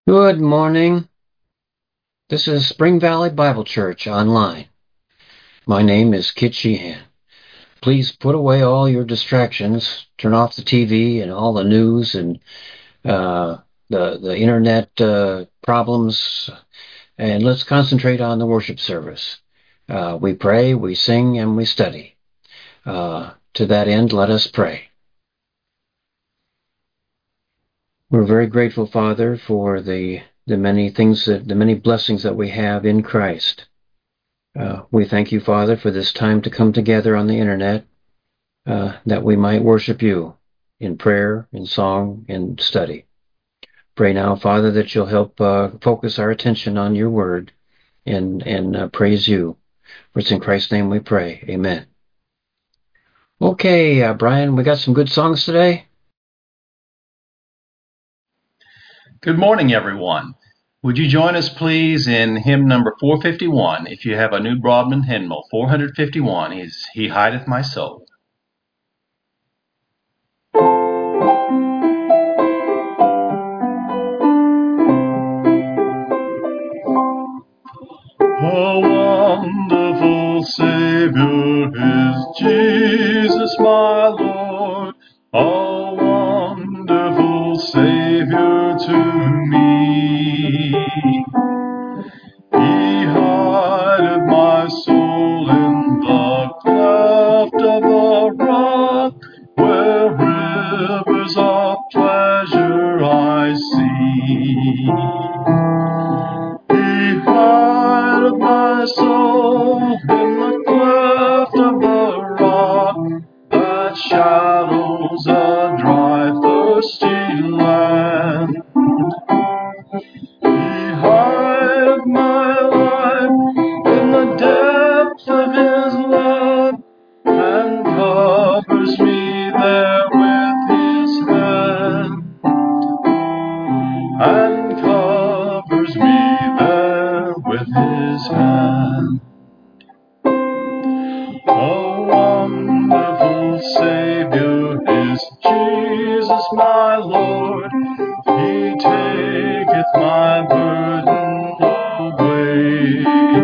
Good morning. This is Spring Valley Bible Church online. My name is Kit Sheehan. Please put away all your distractions, turn off the TV and all the news and the internet problems, and let's concentrate on the worship service. We pray, we sing, and we study. To that end, let us pray. We're very grateful, Father, for the many blessings that we have in Christ. We thank you, Father, for this time to come together on the internet, that we might worship you in prayer, in song, and study. Pray now, Father, that you'll help focus our attention on your word and praise you. For it's in Christ's name we pray. Amen. Okay, Brian, we got some good songs today. Good morning, everyone. Would you join us, please, in hymn number 451? If you have a New Broadman hymnal, 451 is He Hideth My Soul. A wonderful Savior is Jesus, my Lord. A wonderful Savior to me. He hideth my soul in the cleft of the rock, where rivers of pleasure I see. He hideth my soul in the cleft of the rock, that shadows a dry, thirsty land. He hideth my life in the depths of his love, and covers me there with his hand, and covers me there with his hand. A wonderful Savior is Jesus, my Lord. He taketh my burden away.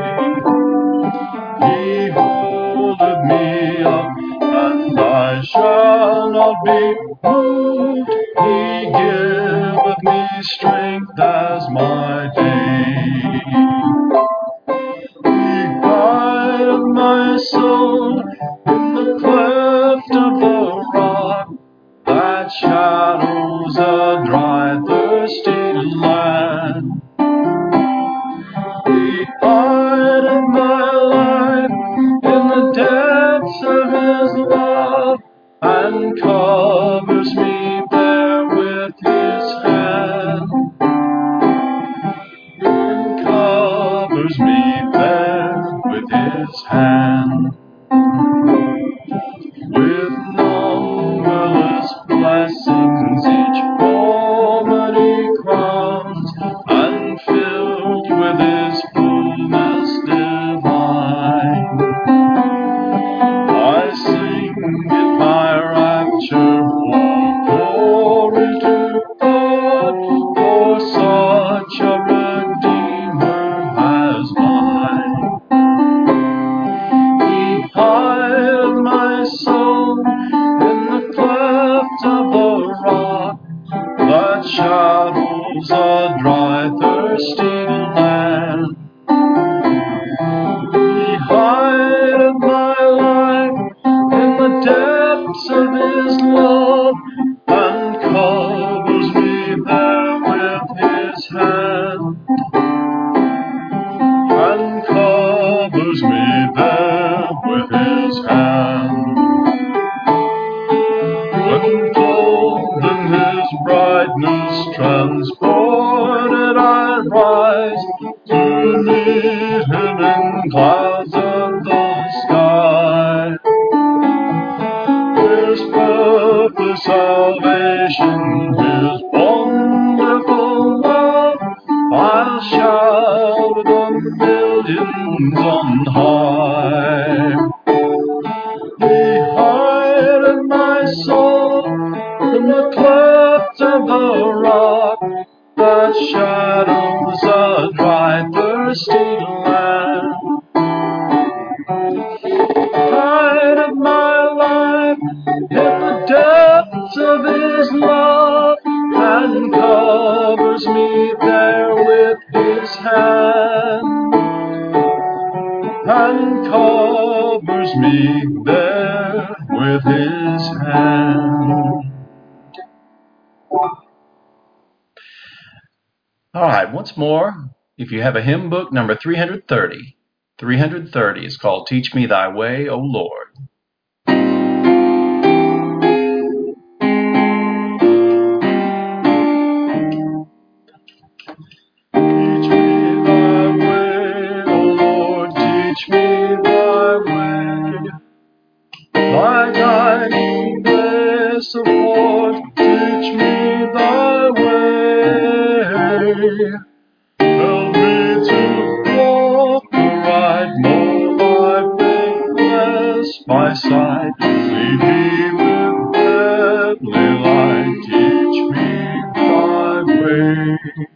He holdeth me up, and I shall not be moved. He giveth me strength as my day. He hideth my soul in the cleft of the rock, that shadows a dry, thirsty land. He hideth my life in the depths of his love, and covers me there with his hand, and covers me there with his hand. With numberless blessings each moment he crowns, and filled with his fullness divine. I sing in my rapture for glory to God, for such a Redeemer as mine. He hideth my soul in the cleft of the rock, that shadows a dry, thirsty land. He hideth my life in the depths of his love, and covers me there with his hand, and covers me there with his hand. When clothed in his brightness transported I rise, to meet him in clouds of the sky. His perfect salvation, his wonderful love, I'll shout with the millions on high. He hideth my soul in the cleft of the rock, that shadows shadows a dry, thirsty land. Pride of my life in the depths of His love, and covers me there with His hand, and covers me there with His hand. All right, once more, if you have a hymn book, number 330. 330 is called Teach Me Thy Way, O Lord. Teach me thy way, O Lord, teach me thy way. Thy guiding grace afford, teach me thy way. Help me to walk the right, more by faith, less by sight. Lead me with heavenly light, teach me thy way.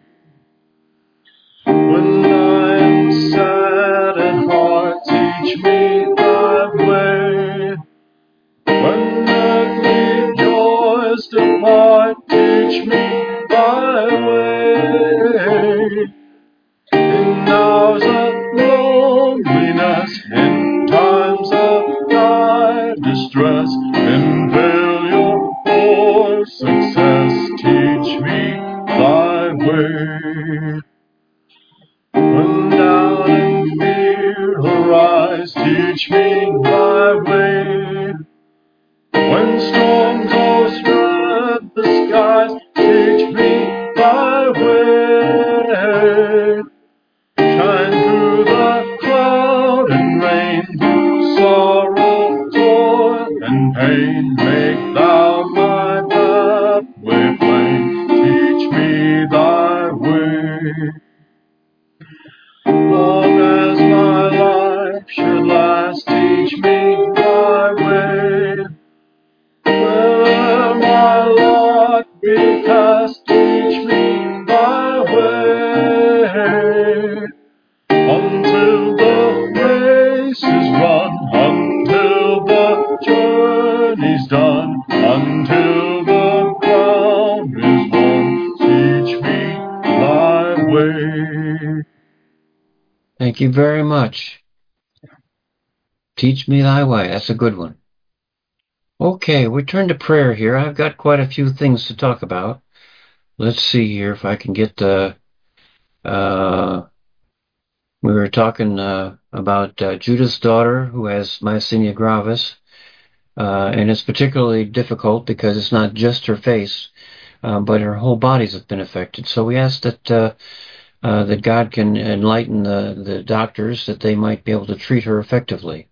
When I am sad at heart, teach me thy way. When earthly joys depart, teach me thy way. In hours of loneliness, in times of dire distress, in failure or success, teach me thy way. When doubt and fear arise, teach me thy way. When storms o'erspread the skies, teach me thy way. Shine through the cloud and rain, through sorrow, toil, and pain. Make thou my pathway plain, teach me thy way. Long as my life should last, teach me thy way. Where'er my lot be cast, teach me thy way. Until the race is run, until the journey's done, until the crown is won, teach me thy way. Thank you very much. Teach me thy way. That's a good one. Okay, we turn to prayer here. I've got quite a few things to talk about. Let's see here if I can get the... we were talking about Judah's daughter who has myasthenia gravis, and it's particularly difficult because it's not just her face, but her whole body's been affected. So we ask that that God can enlighten the doctors, that they might be able to treat her effectively.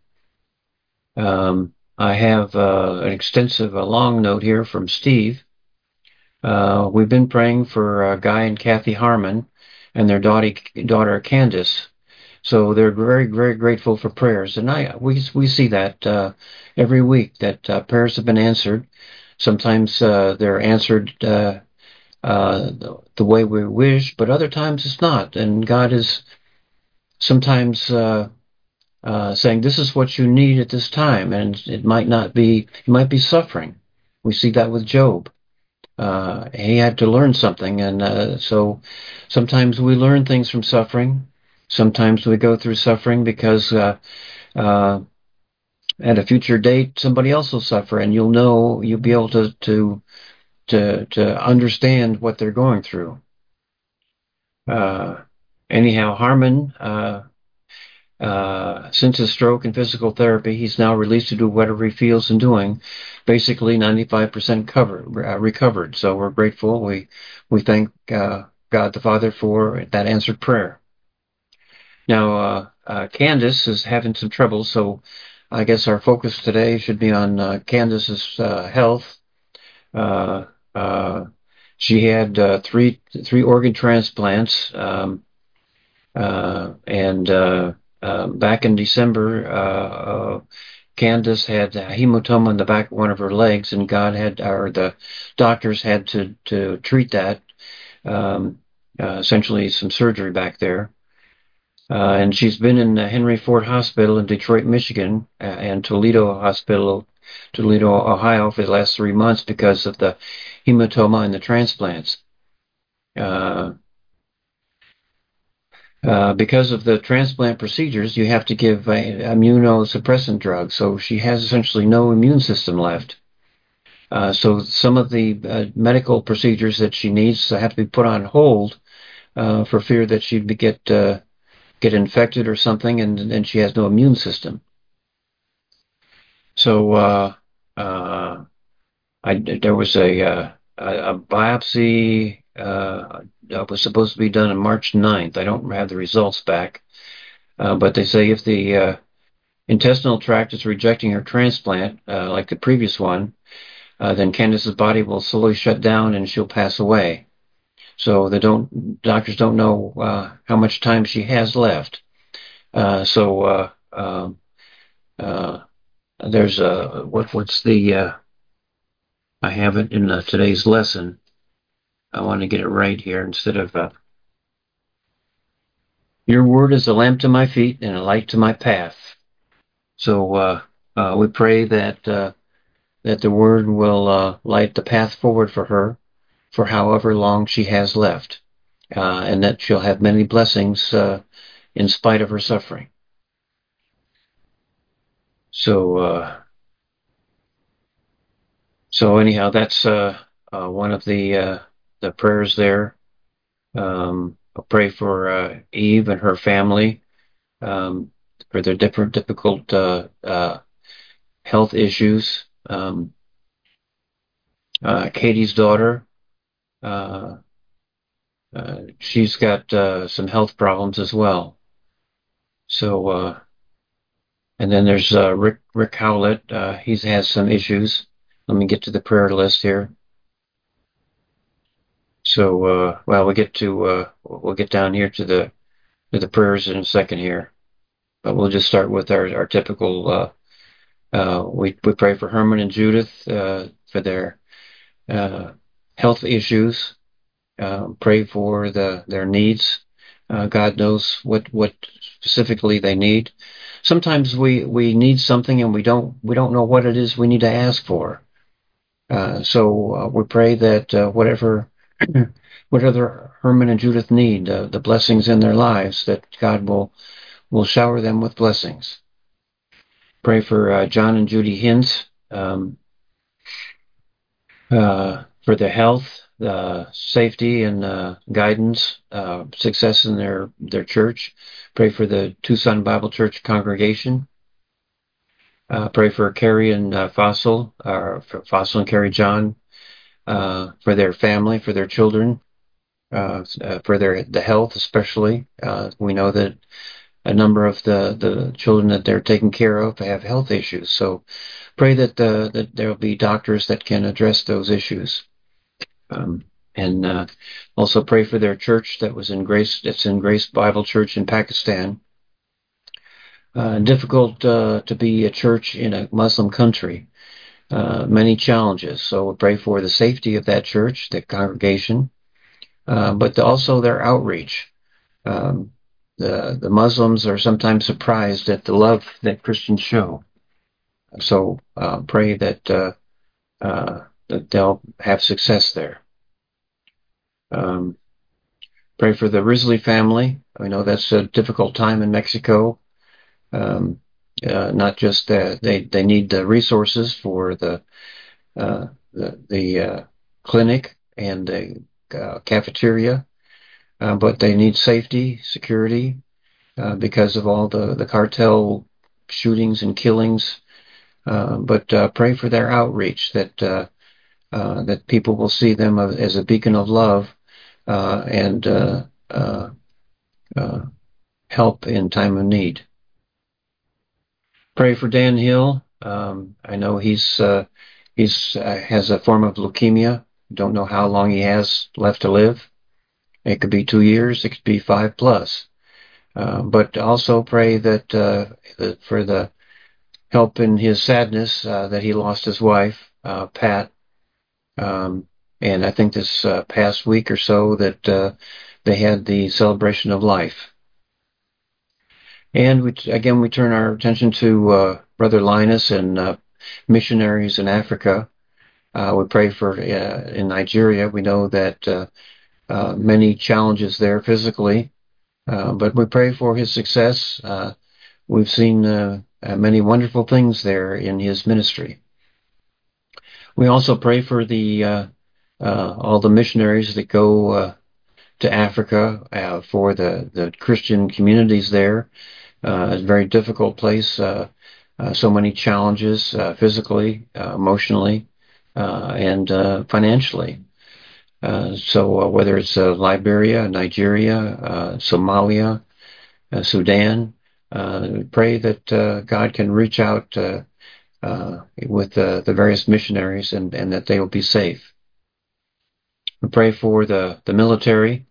I have an extensive, long note here from Steve. We've been praying for Guy and Kathy Harmon and their daughter Candace. So they're very, very grateful for prayers, and we see that every week that prayers have been answered. Sometimes they're answered the way we wish, but other times it's not. And God is sometimes saying, "This is what you need at this time," and it might not be. You might be suffering. We see that with Job. He had to learn something, and so sometimes we learn things from suffering. Sometimes we go through suffering because at a future date somebody else will suffer, and you'll be able to understand what they're going through. Anyhow, Harmon, since his stroke and physical therapy, he's now released to do whatever he feels in doing. Basically, 95% recovered. So we're grateful. We thank God the Father for that answered prayer. Now, Candace is having some trouble, so I guess our focus today should be on Candace's health. She had three organ transplants, and back in December, Candace had hematoma in the back of one of her legs, and the doctors had to treat that. essentially some surgery back there. And she's been in Henry Ford Hospital in Detroit, Michigan, and Toledo Hospital, Toledo, Ohio, for the last 3 months because of the hematoma and the transplants. Because of the transplant procedures, you have to give immunosuppressant drugs. So she has essentially no immune system left. So some of the medical procedures that she needs have to be put on hold for fear that she'd get infected or something, and she has no immune system. So there was a biopsy that was supposed to be done on March 9th. I don't have the results back, but they say if the intestinal tract is rejecting her transplant, like the previous one, then Candace's body will slowly shut down and she'll pass away. So doctors don't know how much time she has left. So there's what's the I have it in today's lesson. I want to get it right here instead of your word is a lamp to my feet and a light to my path. So we pray that the word will light the path forward for her for however long she has left, and that she'll have many blessings in spite of her suffering. So anyhow, that's one of the prayers there. I'll pray for Eve and her family for their difficult health issues. Katie's daughter, she's got some health problems as well. So, and then there's Rick Howlett. He has some issues. Let me get to the prayer list here. So, well, we'll get down here to the prayers in a second here, but we'll just start with our typical. We pray for Herman and Judith for their health issues. Pray for their needs. God knows what specifically they need. Sometimes we need something and we don't know what it is we need to ask for. So we pray that whatever Herman and Judith need, the blessings in their lives, that God will shower them with blessings. Pray for John and Judy Hintz for their health, safety, and guidance, success in their church. Pray for the Tucson Bible Church congregation. Pray for Carrie and Fossil, for Fossil and Carrie John, for their family, for their children, for the health especially. We know that a number of the children that they're taking care of have health issues. So pray that there will be doctors that can address those issues. And also pray for their church that's in Grace Bible Church in Pakistan. Difficult to be a church in a Muslim country. Many challenges. So we pray for the safety of that church, the congregation, but also their outreach. The Muslims are sometimes surprised at the love that Christians show. So pray that they'll have success there. Pray for the Risley family. I know that's a difficult time in Mexico. Not just that they need the resources for the clinic and the cafeteria, but they need safety, security, because of all the cartel shootings and killings. But pray for their outreach, that people will see them as a beacon of love and help in time of need. Pray for Dan Hill. I know he has a form of leukemia. Don't know how long he has left to live. It could be 2 years. It could be 5+. But also pray that for the help in his sadness that he lost his wife, Pat. And I think this past week or so that they had the celebration of life. And we turn our attention to Brother Linus and missionaries in Africa. We pray for in Nigeria. We know that many challenges there physically, but we pray for his success. We've seen many wonderful things there in his ministry. We also pray for the all the missionaries that go to Africa, for the Christian communities there. It's a very difficult place. So many challenges physically, emotionally, and financially. So whether it's Liberia, Nigeria, Somalia, Sudan, pray that God can reach out with the various missionaries and that they will be safe. We pray for the military.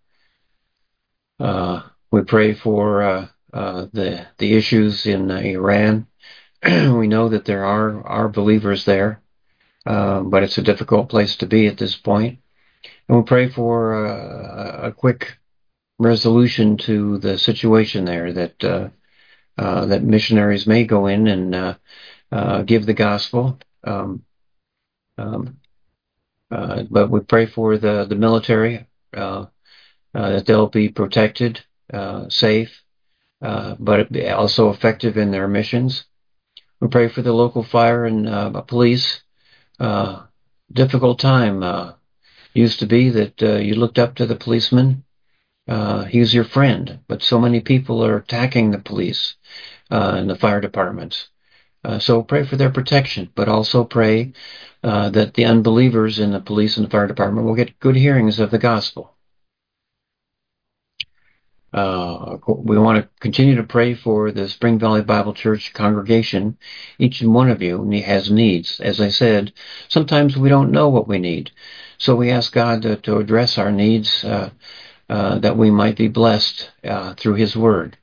We pray for the issues in Iran. We know that there are believers there, but it's a difficult place to be at this point. And we pray for a quick resolution to the situation there, that missionaries may go in and give the gospel. But we pray for the military, that they'll be protected, safe, but also effective in their missions. We pray for the local fire and police. Difficult time. Used to be that you looked up to the policeman. He was your friend, but so many people are attacking the police and the fire departments. So pray for their protection, but also pray that the unbelievers in the police and the fire department will get good hearings of the gospel. We want to continue to pray for the Spring Valley Bible Church congregation. Each and one of you has needs. As I said, sometimes we don't know what we need. So we ask God to address our needs, that we might be blessed through His Word.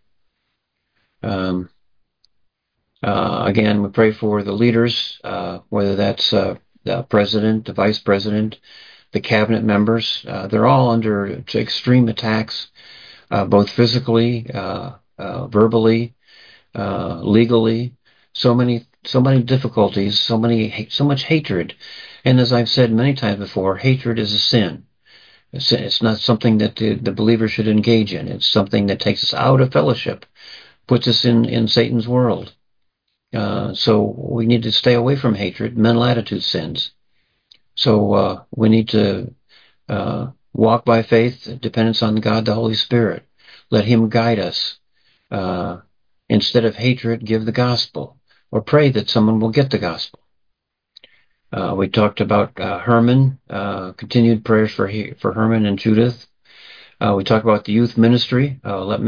Again, we pray for the leaders, whether that's the president, the vice president, the cabinet members. They're all under extreme attacks, both physically, verbally, legally. So many difficulties, so much hatred. And as I've said many times before, hatred is a sin. It's not something that the believer should engage in. It's something that takes us out of fellowship, puts us in Satan's world. So we need to stay away from hatred, mental attitude sins. So we need to walk by faith, dependence on God the Holy Spirit. Let Him guide us. Instead of hatred, give the gospel, or pray that someone will get the gospel. We talked about Herman, continued prayers for Herman and Judith. We talked about the youth ministry.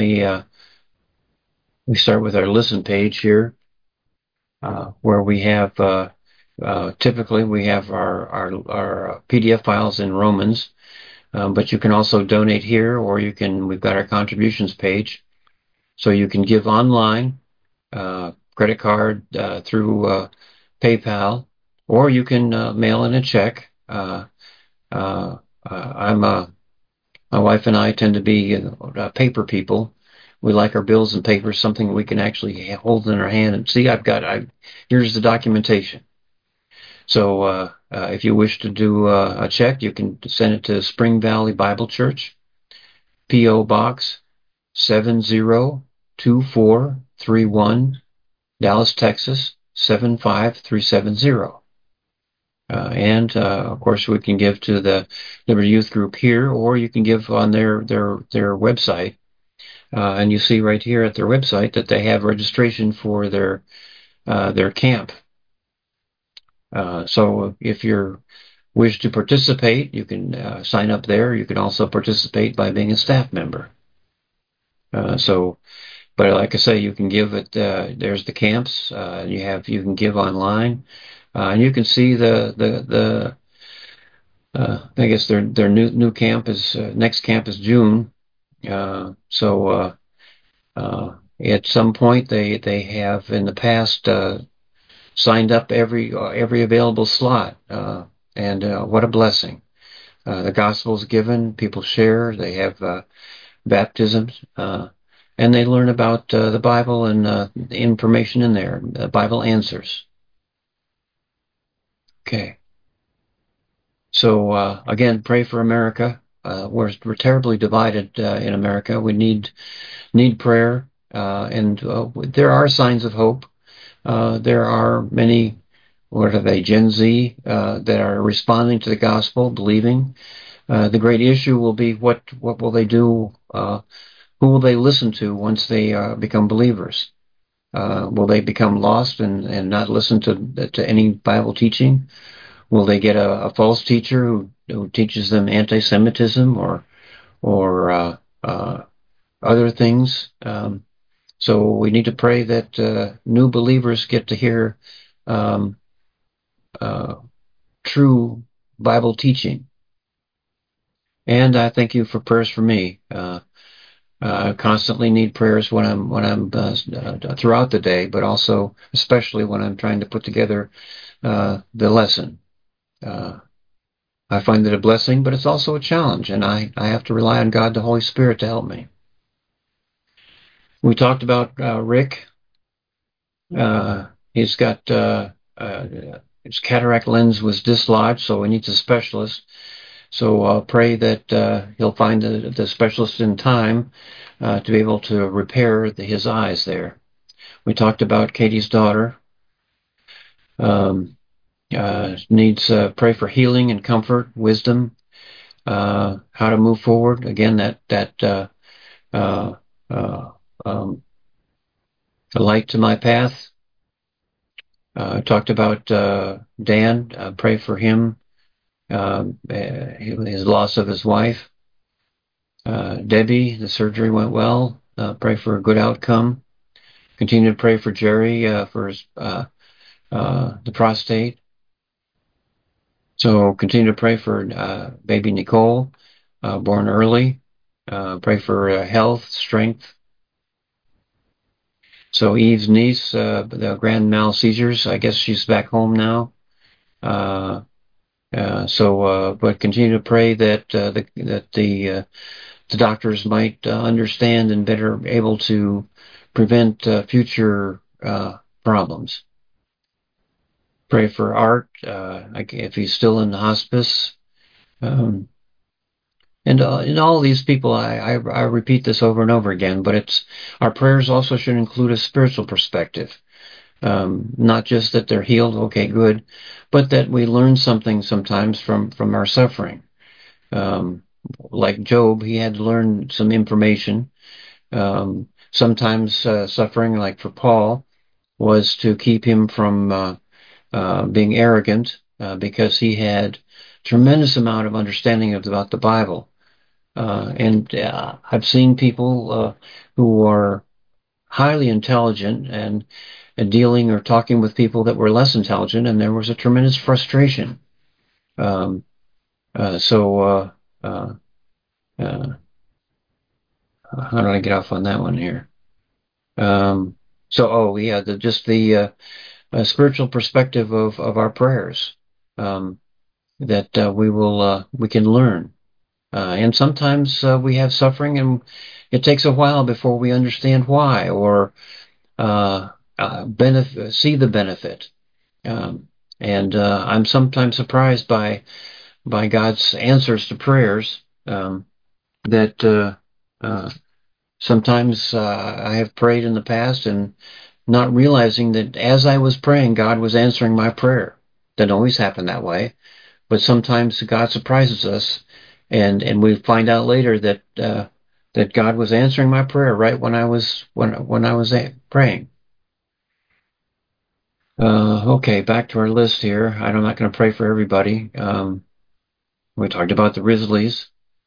We start with our listen page here, where we have typically we have our PDF files in Romans, but you can also donate here, or we've got our contributions page, so you can give online, credit card, through PayPal, or you can mail in a check. My wife and I tend to be paper people. We like our bills and papers, something we can actually hold in our hand and see. Here's the documentation. So if you wish to do a check, you can send it to Spring Valley Bible Church, P.O. Box 702431, Dallas, Texas 75370. And of course, we can give to the Liberty Youth Group here, or you can give on their website. And you see right here at their website that they have registration for their camp. So if you wish to participate, you can sign up there. You can also participate by being a staff member. But like I say, you can give it. There's the camps. You can give online, and you can see I guess their new camp is next camp is June. So at some point they have in the past signed up every available slot, and what a blessing. The gospel is given, people share, they have baptisms, and they learn about the Bible and the information in there, the Bible answers. Okay. So again, pray for America. We're terribly divided in America. We need prayer, and there are signs of hope. There are many, what are they, Gen Z, that are responding to the gospel, believing. The great issue will be what will they do? Who will they listen to once they become believers? Will they become lost and not listen to any Bible teaching? Will they get a false teacher who teaches them anti-Semitism or other things? So we need to pray that new believers get to hear um, uh, true Bible teaching. And I thank you for prayers for me. I constantly need prayers when I'm throughout the day, but also especially when I'm trying to put together the lesson. I find it a blessing, but it's also a challenge, and I have to rely on God, the Holy Spirit, to help me. We talked about Rick. He's got his cataract lens was dislodged, so he needs a specialist. So I'll pray that he'll find the specialist in time to be able to repair his eyes there. We talked about Katie's daughter. Needs pray for healing and comfort, wisdom, how to move forward. Again, that uh, um, a light to my path. Talked about Dan. Pray for him, his loss of his wife. Debbie, the surgery went well. Pray for a good outcome. Continue to pray for Jerry for his the prostate. So continue to pray for baby Nicole, born early. Pray for health, strength. So Eve's niece, the grand mal seizures, I guess she's back home now. But continue to pray that the doctors might understand and better able to prevent future problems. Pray for Art, if he's still in the hospice. And all these people, I repeat this over and over again, but our prayers also should include a spiritual perspective. Not just that they're healed, okay, good, but that we learn something sometimes from our suffering. Like Job, he had to learn some information. Sometimes suffering, like for Paul, was to keep him from being arrogant because he had tremendous amount of understanding about the Bible. And I've seen people who are highly intelligent and dealing or talking with people that were less intelligent, and there was a tremendous frustration. Um, uh, so, uh, uh, uh, how do I get off on that one here? Just the spiritual perspective of our prayers that we can learn. And sometimes we have suffering, and it takes a while before we understand why or see the benefit. I'm sometimes surprised by God's answers to prayers. That Sometimes I have prayed in the past and not realizing that as I was praying, God was answering my prayer. Doesn't always happen that way, but sometimes God surprises us, and we find out later that God was answering my prayer right when I was praying. Okay, back to our list here. I'm not going to pray for everybody. We talked about the Risleys,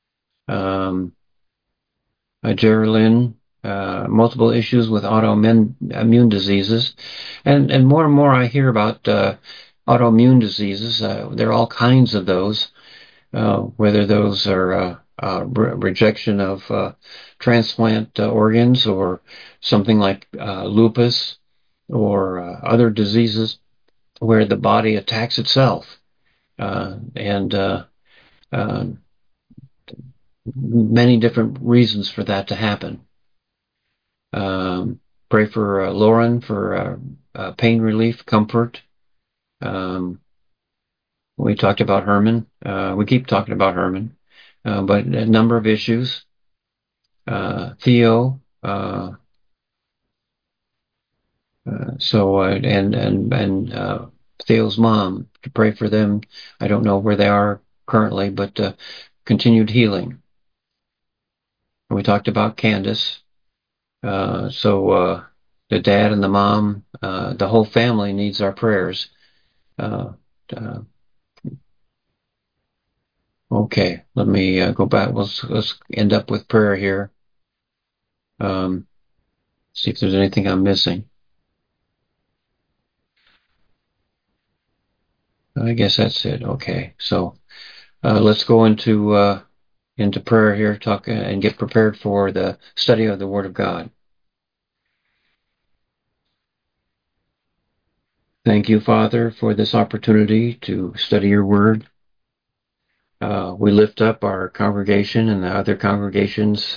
Geraldine, multiple issues with autoimmune diseases, and more I hear about autoimmune diseases. There are all kinds of those, whether those are rejection of transplant organs or something like lupus or other diseases where the body attacks itself. And Many different reasons for that to happen. Pray for Lauren for pain relief, comfort. We talked about Herman. We keep talking about Herman, but a number of issues. Theo. Theo's mom, to pray for them. I don't know where they are currently, but continued healing. We talked about Candace. The dad and the mom, the whole family needs our prayers. Okay, let me go back. Let's end up with prayer here. See if there's anything I'm missing. I guess that's it. Okay, so let's go into prayer here, talk and get prepared for the study of the Word of God. Thank you, Father, for this opportunity to study your Word. We lift up our congregation and the other congregations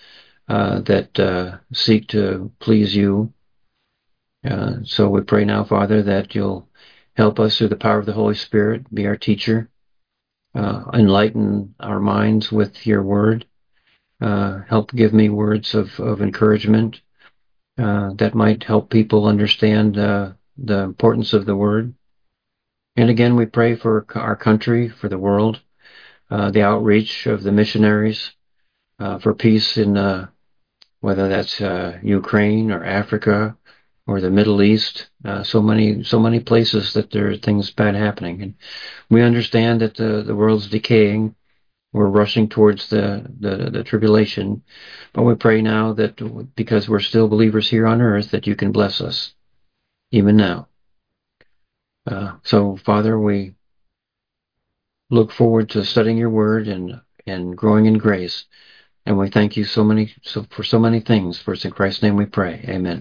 that seek to please you. So we pray now, Father, that you'll help us through the power of the Holy Spirit, be our teacher, enlighten our minds with your Word, help give me words of encouragement that might help people understand the importance of the Word. And again, we pray for our country, for the world, the outreach of the missionaries, for peace in whether that's Ukraine or Africa or the Middle East. So many places that there are things bad happening, and we understand that the world's decaying. We're rushing towards the tribulation, but we pray now that because we're still believers here on earth, that you can bless us even now. So, Father, we look forward to studying your Word and growing in grace. And we thank you for so many things. For it's in Christ's name we pray. Amen.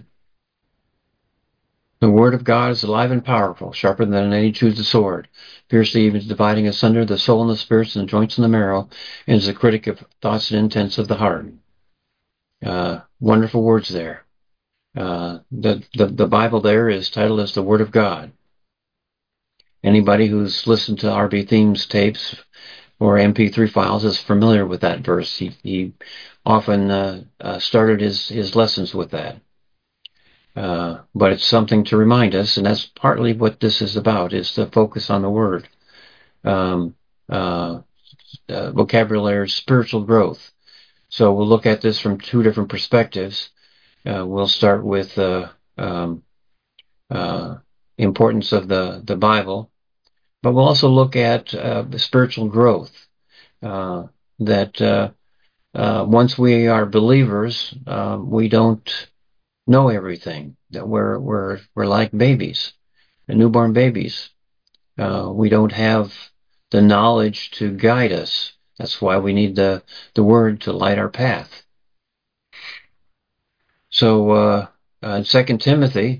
The Word of God is alive and powerful, sharper than any two-edged sword, fiercely even dividing asunder the soul and the spirits and the joints and the marrow, and is a critic of thoughts and intents of the heart. Wonderful words there. The Bible there is titled as the Word of God. Anybody who's listened to R.B. Themes tapes or MP3 files is familiar with that verse. He often started his lessons with that. But it's something to remind us, and that's partly what this is about, is to focus on the Word. Vocabulary, spiritual growth. So we'll look at this from two different perspectives. We'll start with importance of the Bible, but we'll also look at spiritual growth. That once we are believers, we don't know everything. That we're like babies, newborn babies. We don't have the knowledge to guide us. That's why we need the Word to light our path. So in 2 Timothy,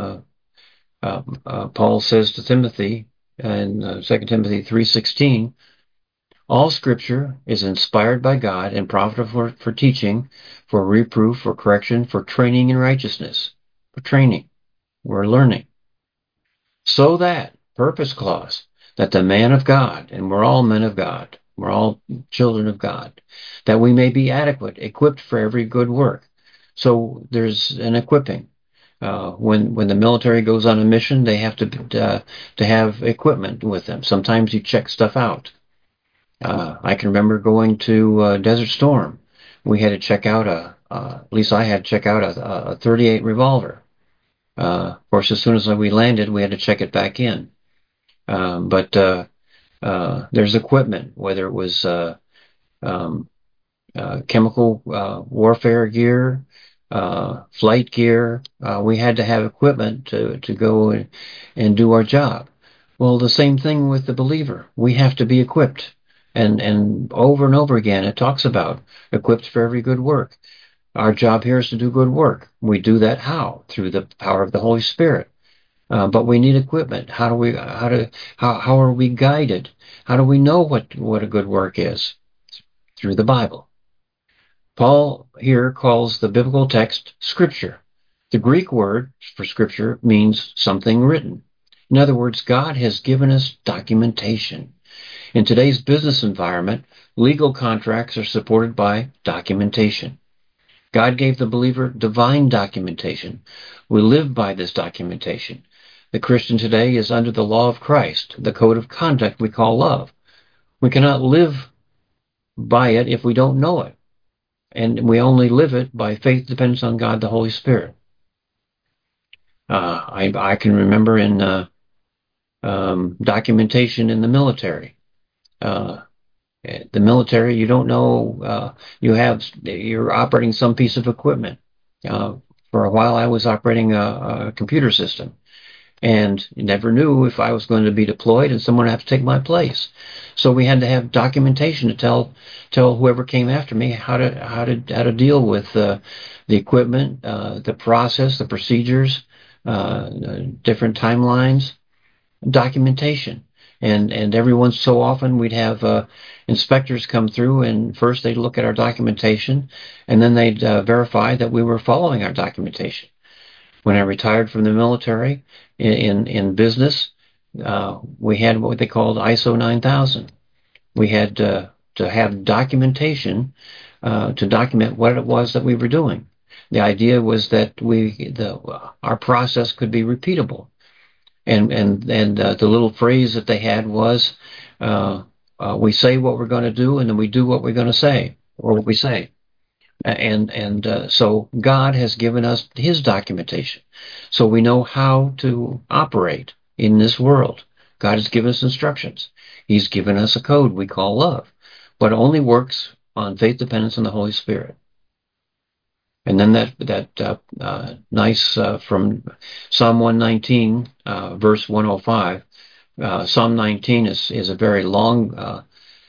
Paul says to Timothy in 2 Timothy 3:16, all Scripture is inspired by God and profitable for teaching, for reproof, for correction, for training in righteousness. For training. We're learning. So that, purpose clause, that the man of God, and we're all men of God, we're all children of God, that we may be adequate, equipped for every good work. So there's an equipping. When the military goes on a mission, they have to have equipment with them. Sometimes you check stuff out. I can remember going to Desert Storm. We had to check out at least I had to check out a 38 revolver. Of course, as soon as we landed, we had to check it back in. But there's equipment, whether it was chemical warfare gear, flight gear. We had to have equipment to go and do our job. Well, the same thing with the believer. We have to be equipped. And over again, it talks about equipped for every good work. Our job here is to do good work. We do that how? Through the power of the Holy Spirit. But we need equipment. How are we guided? How do we know what a good work is? Through the Bible. Paul here calls the biblical text Scripture. The Greek word for Scripture means something written. In other words, God has given us documentation. In today's business environment, legal contracts are supported by documentation. God gave the believer divine documentation. We live by this documentation. The Christian today is under the law of Christ, the code of conduct we call love. We cannot live by it if we don't know it. And we only live it by faith dependence on God, the Holy Spirit. I can remember in documentation in the military. The military, you don't know, you're operating some piece of equipment. For a while, I was operating a computer system, and never knew if I was going to be deployed and someone would have to take my place. So we had to have documentation to tell whoever came after me how to deal with the equipment, the process, the procedures, different timelines, documentation. And every once so often we'd have inspectors come through, and first they'd look at our documentation, and then they'd verify that we were following our documentation. When I retired from the military in business, we had what they called ISO 9000. We had to have documentation to document what it was that we were doing. The idea was that our process could be repeatable. And the little phrase that they had was, we say what we're going to do, and then we do what we're going to say, or what we say. So God has given us His documentation, so we know how to operate in this world. God has given us instructions. He's given us a code we call love, but it only works on faith dependence on the Holy Spirit. And then that nice from Psalm 119, verse 105. Psalm 19 is a very long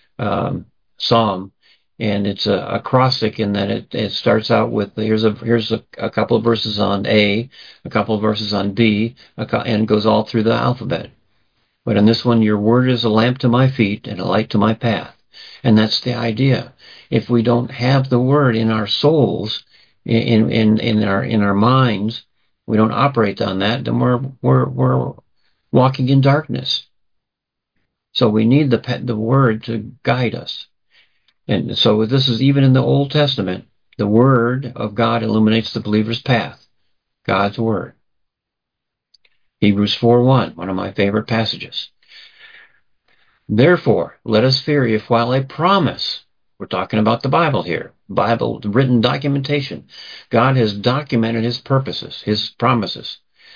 psalm, and it's a acrostic in that it starts out with here's a couple of verses on A, a couple of verses on B, and goes all through the alphabet. But in this one, your word is a lamp to my feet and a light to my path. And that's the idea. If we don't have the word in our souls, in our minds, we don't operate on that, then we're walking in darkness. So we need the word to guide us. And so this is even in the Old Testament, the word of God illuminates the believer's path. God's word. Hebrews 4:1, one of my favorite passages. Therefore, let us fear if while a promise, we're talking about the Bible here, Bible, written documentation. God has documented His purposes, His promises.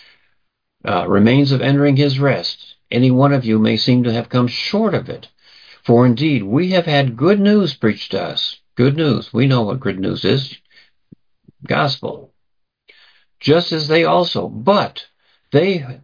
Remains of entering His rest. Any one of you may seem to have come short of it. For indeed, we have had good news preached to us. Good news. We know what good news is. Gospel. Just as they also, but the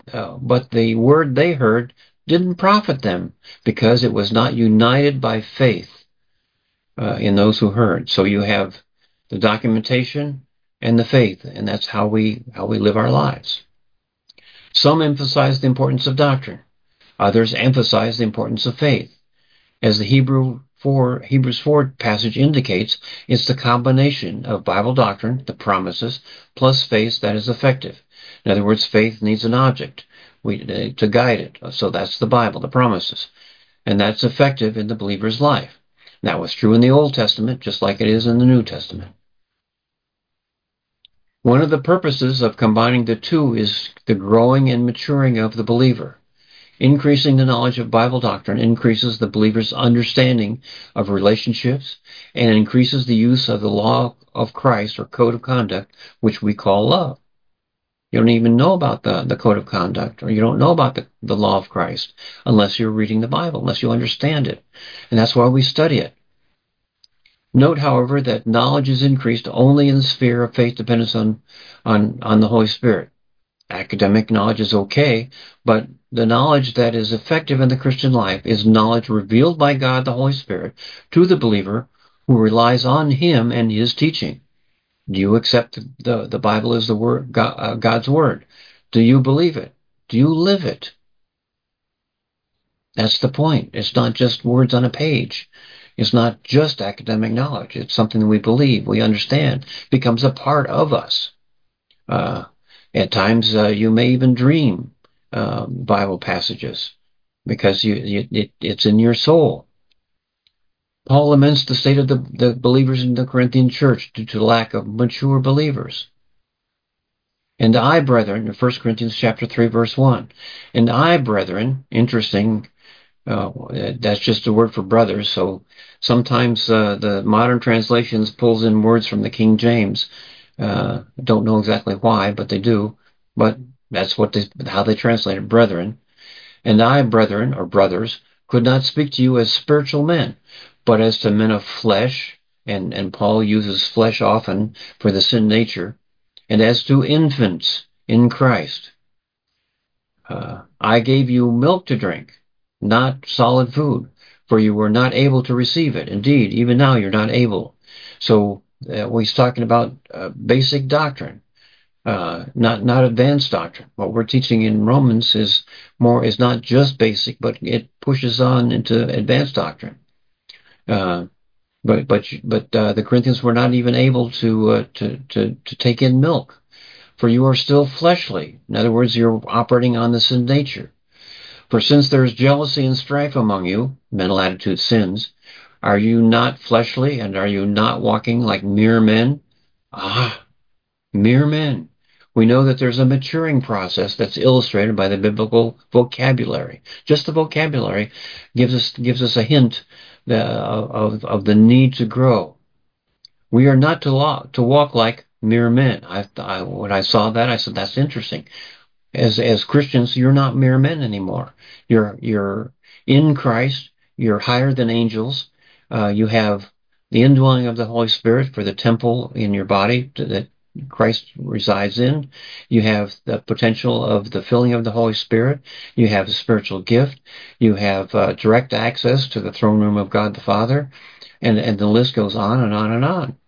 word they heard didn't profit them, because it was not united by faith in those who heard. So you have the documentation and the faith, and that's how we live our lives. Some emphasize the importance of doctrine. Others emphasize the importance of faith. As the Hebrews 4 passage indicates, it's the combination of Bible doctrine, the promises, plus faith that is effective. In other words, faith needs an object to guide it. So that's the Bible, the promises. And that's effective in the believer's life. That was true in the Old Testament, just like it is in the New Testament. One of the purposes of combining the two is the growing and maturing of the believer. Increasing the knowledge of Bible doctrine increases the believer's understanding of relationships and increases the use of the law of Christ, or code of conduct, which we call love. You don't even know about the code of conduct, or you don't know about the law of Christ unless you're reading the Bible, unless you understand it. And that's why we study it. Note, however, that knowledge is increased only in the sphere of faith dependence on the Holy Spirit. Academic knowledge is okay, but the knowledge that is effective in the Christian life is knowledge revealed by God the Holy Spirit to the believer who relies on Him and His teaching. Do you accept the Bible as the word, God's word? Do you believe it? Do you live it? That's the point. It's not just words on a page. It's not just academic knowledge. It's something that we believe, we understand, becomes a part of us. At times, you may even dream Bible passages because it's in your soul. Paul laments the state of the believers in the Corinthian church due to the lack of mature believers. And I, brethren, in 1 Corinthians chapter 3, verse 1. And I, brethren, interesting, that's just a word for brothers, so sometimes the modern translations pulls in words from the King James. Don't know exactly why, but they do. But that's how they translate it, brethren. And I, brethren, or brothers, could not speak to you as spiritual men, but as to men of flesh, and Paul uses flesh often for the sin nature, and as to infants in Christ. I gave you milk to drink, not solid food, for you were not able to receive it. Indeed, even now you're not able. So he's talking about basic doctrine, not advanced doctrine. What we're teaching in Romans is not just basic, but it pushes on into advanced doctrine. But the Corinthians were not even able to take in milk, for you are still fleshly. In other words, you're operating on the sin nature. For since there is jealousy and strife among you, mental attitude sins, are you not fleshly, and are you not walking like mere men? Mere men. We know that there's a maturing process that's illustrated by the biblical vocabulary. Just the vocabulary gives us a hint of the need to grow. We are not to walk like mere men. When I saw that, I said, that's interesting. As Christians, you're not mere men anymore. You're in Christ. You're higher than angels. You have the indwelling of the Holy Spirit for the temple in your body that Christ resides in. You have the potential of the filling of the Holy Spirit. You have a spiritual gift. You have direct access to the throne room of God the Father, and the list goes on and on and on.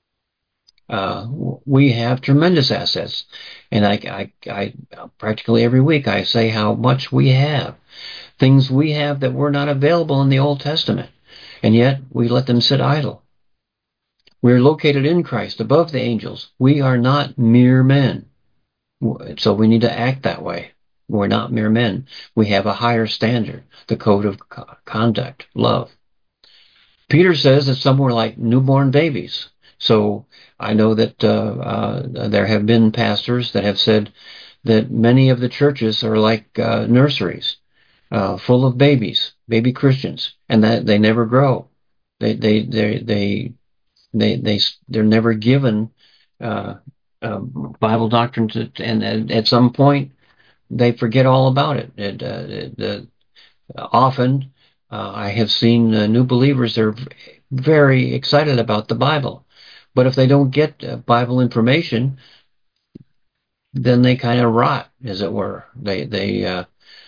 We have tremendous assets, and I practically every week I say how much we have, things we have that were not available in the Old Testament, and yet we let them sit idle. We're located in Christ above the angels. We are not mere men, so we need to act that way. We're not mere men. We have a higher standard, the code of conduct, love. Peter says that some were like newborn babies. So I know that there have been pastors that have said that many of the churches are like nurseries, full of babies, baby Christians, and that they never grow. They're never given Bible doctrine, and at some point they forget all about it. Often, I have seen new believers that are very excited about the Bible, but if they don't get Bible information, then they kind of rot, as it were. They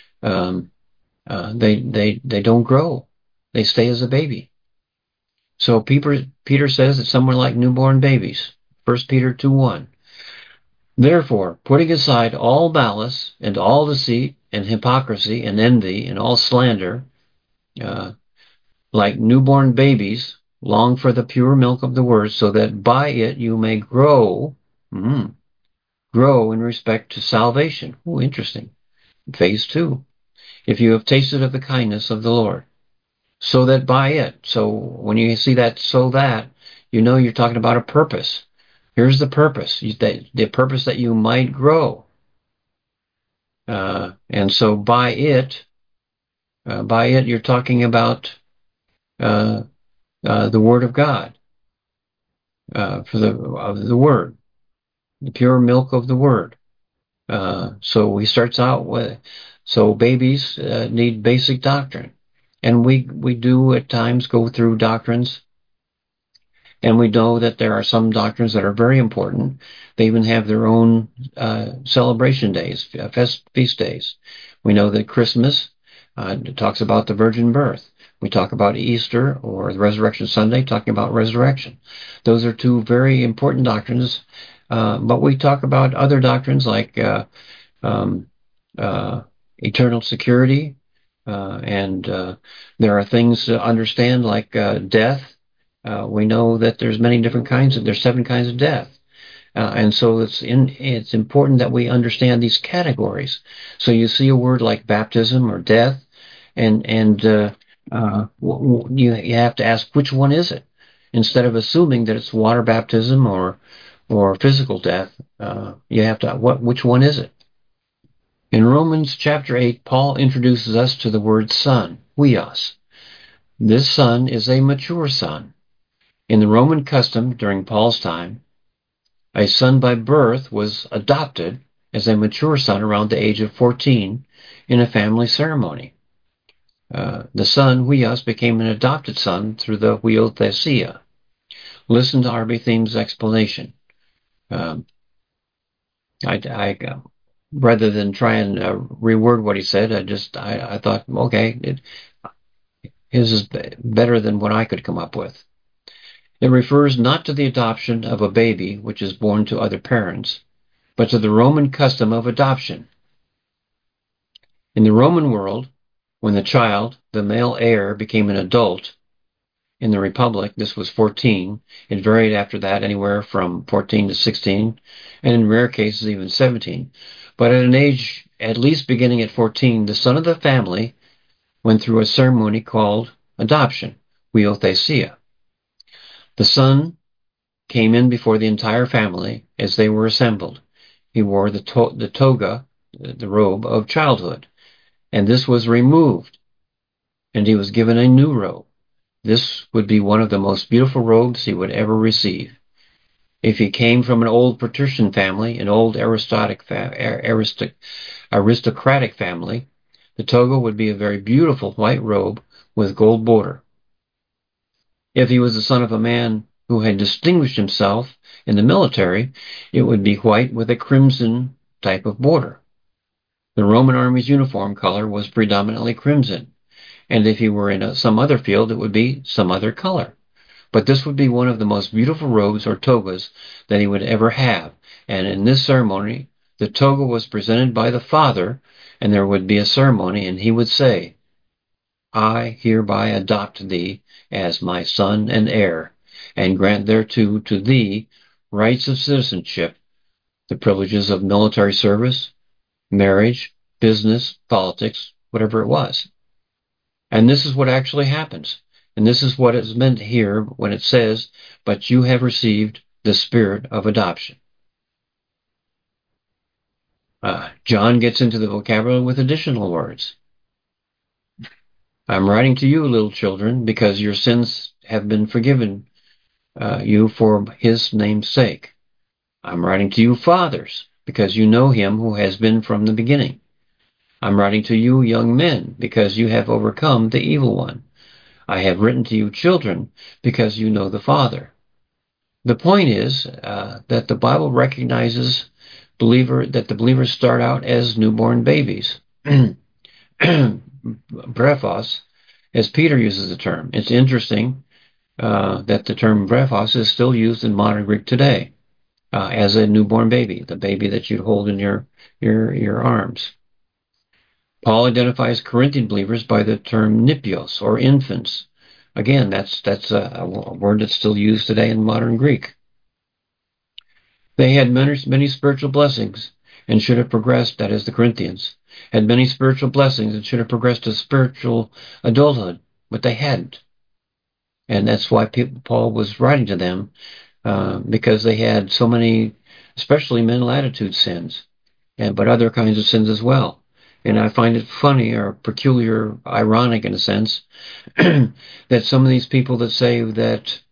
don't grow. They stay as a baby. So Peter says that some are like newborn babies. 1 Peter 2:1. Therefore, putting aside all malice and all deceit and hypocrisy and envy and all slander, like newborn babies, long for the pure milk of the word, so that by it you may grow, grow in respect to salvation. Oh, interesting. Phase 2. If you have tasted of the kindness of the Lord, so that by it. So when you see that, so that, you know you're talking about a purpose. Here's the purpose, the purpose that you might grow. And so by it, you're talking about the Word of God, for the Word, the pure milk of the Word. So he starts out with, so babies need basic doctrine, and we do at times go through doctrines. And we know that there are some doctrines that are very important. They even have their own celebration days, feast days. We know that Christmas talks about the virgin birth. We talk about Easter or the Resurrection Sunday, talking about resurrection. Those are two very important doctrines. But we talk about other doctrines like eternal security, and there are things to understand like death. We know that there's many different kinds of, there's 7 kinds of death. And so it's important that we understand these categories. So you see a word like baptism or death, and you have to ask, which one is it? Instead of assuming that it's water baptism or physical death, you have to, which one is it? In Romans chapter 8, Paul introduces us to the word son, huios. This son is a mature son. In the Roman custom during Paul's time, a son by birth was adopted as a mature son around the age of 14 in a family ceremony. The son, huios, became an adopted son through the huiothesia. Listen to R.B. Thiem's explanation. Um, rather than try and reword what he said, I thought, okay, his is better than what I could come up with. It refers not to the adoption of a baby which is born to other parents, but to the Roman custom of adoption. In the Roman world, when the child, the male heir, became an adult, in the Republic, this was 14. It varied after that anywhere from 14 to 16, and in rare cases even 17. But at an age at least beginning at 14, the son of the family went through a ceremony called adoption, huiothesia. The son came in before the entire family as they were assembled. He wore the toga, the robe of childhood, and this was removed, and he was given a new robe. This would be one of the most beautiful robes he would ever receive. If he came from an old patrician family, an old aristocratic family, the toga would be a very beautiful white robe with gold border. If he was the son of a man who had distinguished himself in the military, it would be white with a crimson type of border. The Roman army's uniform color was predominantly crimson, and if he were in some other field, it would be some other color. But this would be one of the most beautiful robes or togas that he would ever have. And in this ceremony, the toga was presented by the father, and there would be a ceremony, and he would say, I hereby adopt thee as my son and heir, and grant thereto to thee rights of citizenship, the privileges of military service, marriage, business, politics, whatever it was. And this is what actually happens. And this is what is meant here when it says, but you have received the spirit of adoption. John gets into the vocabulary with additional words. I'm writing to you, little children, because your sins have been forgiven you for his name's sake. I'm writing to you, fathers, because you know him who has been from the beginning. I'm writing to you, young men, because you have overcome the evil one. I have written to you, children, because you know the Father. The point is that the Bible recognizes that the believers start out as newborn babies. Brephos, as Peter uses the term. It's interesting that the term brephos is still used in modern Greek today as a newborn baby, the baby that you'd hold in your arms. Paul identifies Corinthian believers by the term nipios, or infants. Again, that's a word that's still used today in modern Greek. They had many spiritual blessings and should have progressed, that is, the Corinthians, had many spiritual blessings and should have progressed to spiritual adulthood, but they hadn't. And that's why Paul was writing to them, because they had so many, especially mental attitude sins, but other kinds of sins as well. And I find it funny or peculiar, ironic in a sense, that some of these people that say that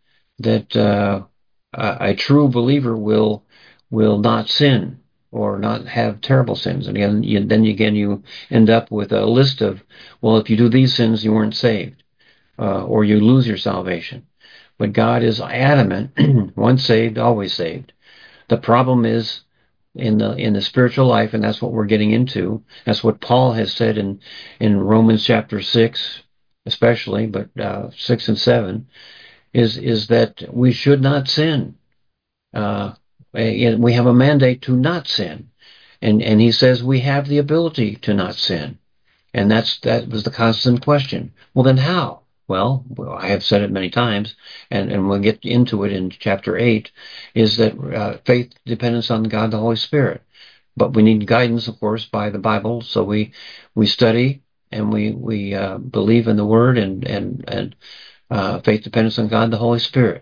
a true believer will not sin or not have terrible sins, and then you end up with a list of, well, if you do these sins, you weren't saved, or you lose your salvation. But God is adamant: once saved, always saved. The problem is in the spiritual life, and that's what we're getting into. That's what Paul has said in Romans chapter 6, especially, but 6 and 7, is that we should not sin. We have a mandate to not sin. And he says we have the ability to not sin. And that was the constant question. Well, then how? Well, I have said it many times, and we'll get into it in chapter 8, is that faith depends on God the Holy Spirit. But we need guidance, of course, by the Bible. So we study and we believe in the Word, and faith depends on God the Holy Spirit.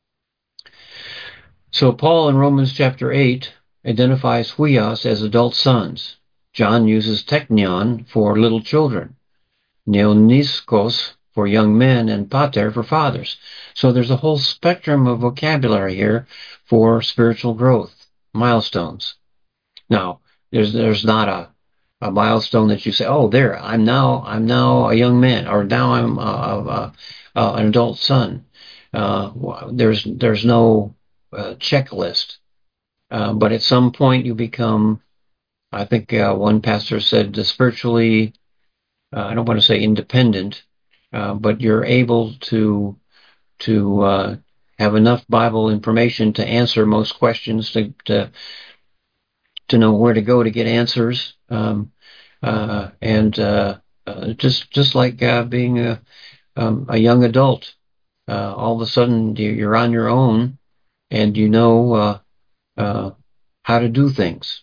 So Paul in Romans chapter 8 identifies huios as adult sons. John uses teknion for little children, neoniskos for young men, and pater for fathers. So there's a whole spectrum of vocabulary here for spiritual growth, milestones. Now, there's not a milestone that you say, oh, there, I'm now a young man, or now I'm an adult son. There's no checklist, but at some point you become, I think one pastor said, spiritually, I don't want to say independent, but you're able to have enough Bible information to answer most questions, to know where to go to get answers, and just like being a young adult, all of a sudden you're on your own, and you know how to do things.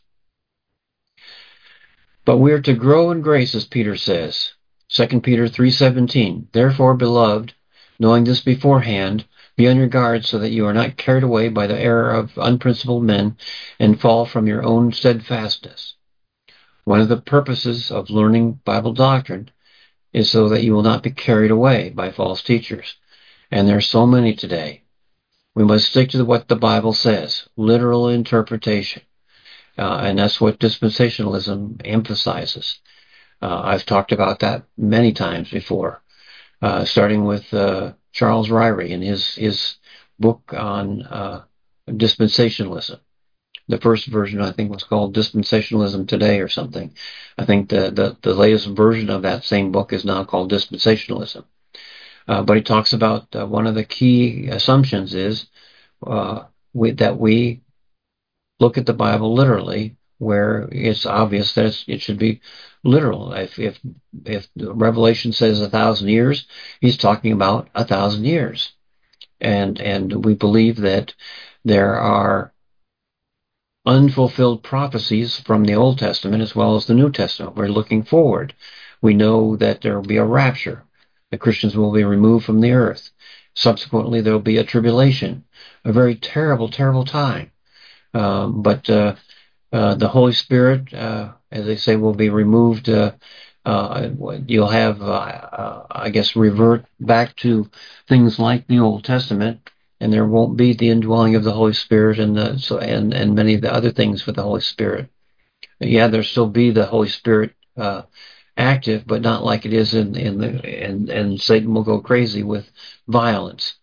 But we are to grow in grace, as Peter says. 2 Peter 3:17. Therefore, beloved, knowing this beforehand, be on your guard so that you are not carried away by the error of unprincipled men and fall from your own steadfastness. One of the purposes of learning Bible doctrine is so that you will not be carried away by false teachers. And there are so many today. We must stick to what the Bible says, literal interpretation. And that's what dispensationalism emphasizes. I've talked about that many times before, starting with Charles Ryrie in his book on dispensationalism. The first version, I think, was called Dispensationalism Today or something. I think the latest version of that same book is now called Dispensationalism. But he talks about one of the key assumptions is that we look at the Bible literally, where it's obvious that it should be literal. If Revelation says 1,000 years, he's talking about 1,000 years, and we believe that there are unfulfilled prophecies from the Old Testament as well as the New Testament. We're looking forward. We know that there will be a rapture. The Christians will be removed from the earth. Subsequently, there will be a tribulation, a very terrible, terrible time. But the Holy Spirit, as they say, will be removed. You'll have, I guess, revert back to things like the Old Testament, and there won't be the indwelling of the Holy Spirit and many of the other things with the Holy Spirit. Yeah, there'll still be the Holy Spirit active, but not like it is and Satan will go crazy with violence.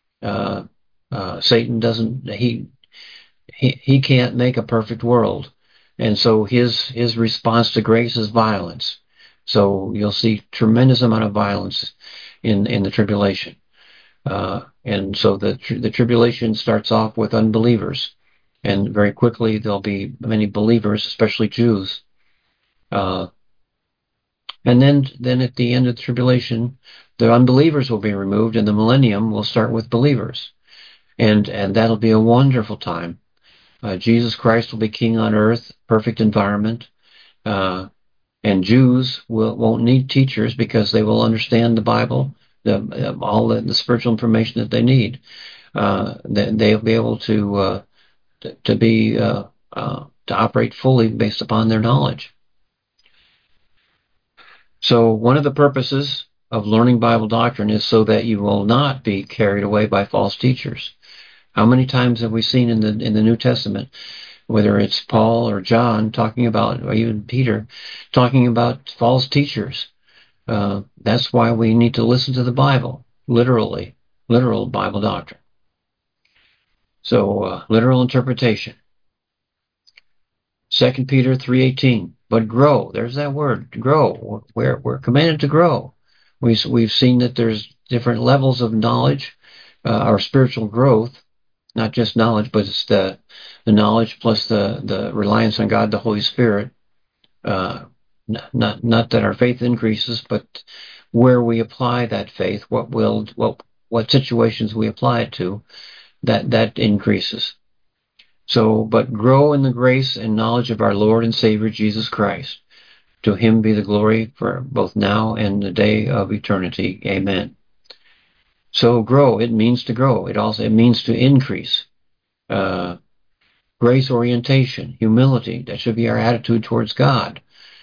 Satan doesn't he can't make a perfect world, and so his response to grace is violence. So you'll see tremendous amount of violence in the tribulation, and so the tribulation starts off with unbelievers, and very quickly there'll be many believers, especially Jews, and then at the end of the tribulation, the unbelievers will be removed, and the millennium will start with believers, and that'll be a wonderful time. Jesus Christ will be king on earth, perfect environment, and Jews won't need teachers because they will understand the Bible, all the spiritual information that they need. They'll be able to operate fully based upon their knowledge. So one of the purposes of learning Bible doctrine is so that you will not be carried away by false teachers. How many times have we seen in the New Testament, whether it's Paul or John talking about, or even Peter, talking about false teachers? That's why we need to listen to the Bible, literal Bible doctrine. So literal interpretation. 2 Peter 3:18. But grow. There's that word, grow. We're commanded to grow. We've seen that there's different levels of knowledge, or spiritual growth. not just knowledge, but it's the knowledge plus the reliance on God, the Holy Spirit. Not that our faith increases, but where we apply that faith, what situations we apply it to, that increases. So, but grow in the grace and knowledge of our Lord and Savior Jesus Christ. To him be the glory for both now and the day of eternity. Amen. So grow, it means to grow. It means to increase. Grace orientation, humility, that should be our attitude towards God.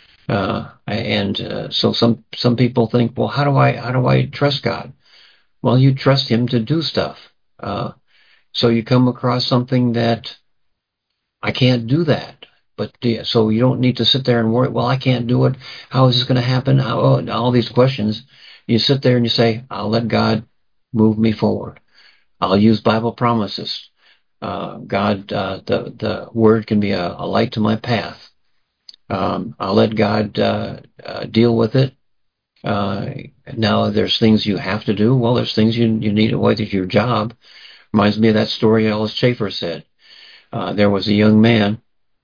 So some people think, well, how do I trust God? Well, you trust him to do stuff. So you come across something that I can't do that. But so you don't need to sit there and worry, well, I can't do it. How is this going to happen? All these questions. You sit there and you say, I'll let God move me forward. I'll use Bible promises. God, the word can be a light to my path. I'll let God deal with it. Now, there's things you have to do. Well, there's things you need to wait. It's your job. Reminds me of that story Ellis Schaefer said. There was a young man,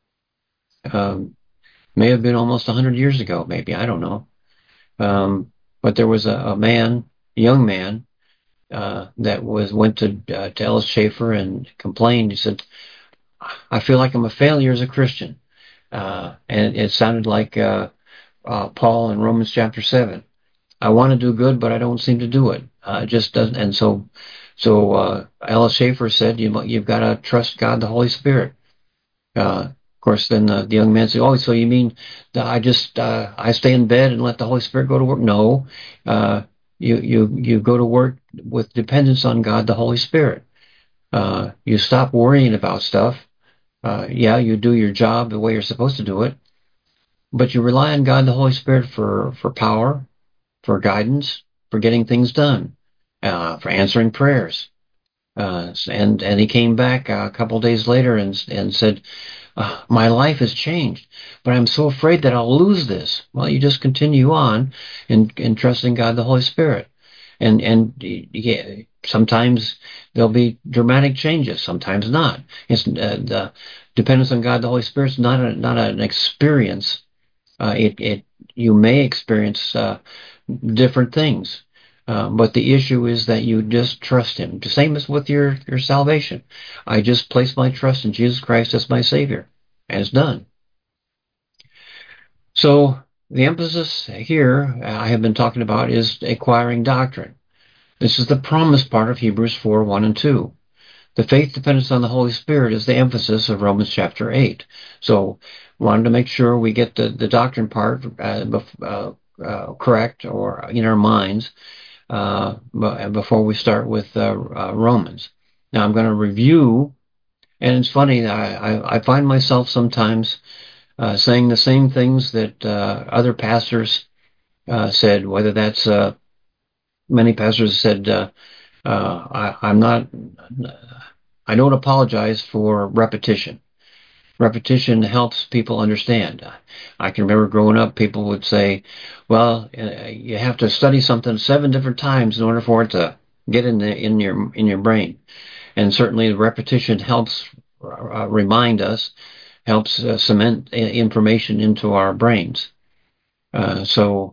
may have been almost 100 years ago, maybe, I don't know. But there was a young man, that went to Ellis Schaefer and complained. He said, I feel like I'm a failure as a Christian. And it sounded like Paul in Romans chapter 7. I want to do good, but I don't seem to do it. It just doesn't. And so Ellis Schaefer said, you've got to trust God, the Holy Spirit. Of course, then the young man said, oh, so you mean that I stay in bed and let the Holy Spirit go to work? No, you go to work with dependence on God, the Holy Spirit. You stop worrying about stuff. You do your job the way you're supposed to do it, but you rely on God, the Holy Spirit, for power, for guidance, for getting things done, for answering prayers. And he came back a couple of days later and said, my life has changed, but I'm so afraid that I'll lose this. Well, you just continue on in trusting God, the Holy Spirit. And sometimes there'll be dramatic changes, sometimes not. It's the dependence on God, the Holy Spirit, is not an experience. You may experience different things, but the issue is that you just trust him. The same as with your salvation. I just place my trust in Jesus Christ as my Savior, and it's done. So the emphasis here I have been talking about is acquiring doctrine. This is the promise part of Hebrews 4, 1 and 2. The faith dependence on the Holy Spirit is the emphasis of Romans chapter 8. So wanted to make sure we get the doctrine part correct or in our minds before we start with Romans. Now I'm going to review, and it's funny, I find myself sometimes saying the same things that other pastors said, whether that's many pastors said, I don't apologize for repetition. Repetition helps people understand. I can remember growing up, people would say, well, you have to study something 7 different times in order for it to get in your brain. And certainly the repetition helps remind us, helps cement information into our brains. So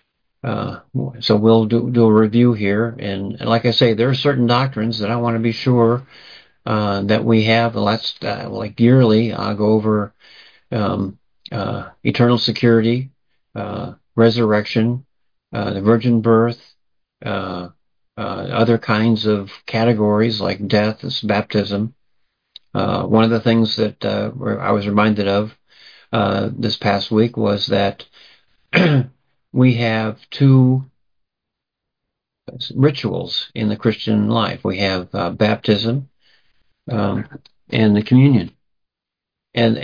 we'll do a review here. And like I say, there are certain doctrines that I want to be sure that we have. Like yearly, I'll go over eternal security, resurrection, the virgin birth, other kinds of categories like death, baptism. One of the things that I was reminded of this past week was that we have 2 rituals in the Christian life. We have baptism and the communion. And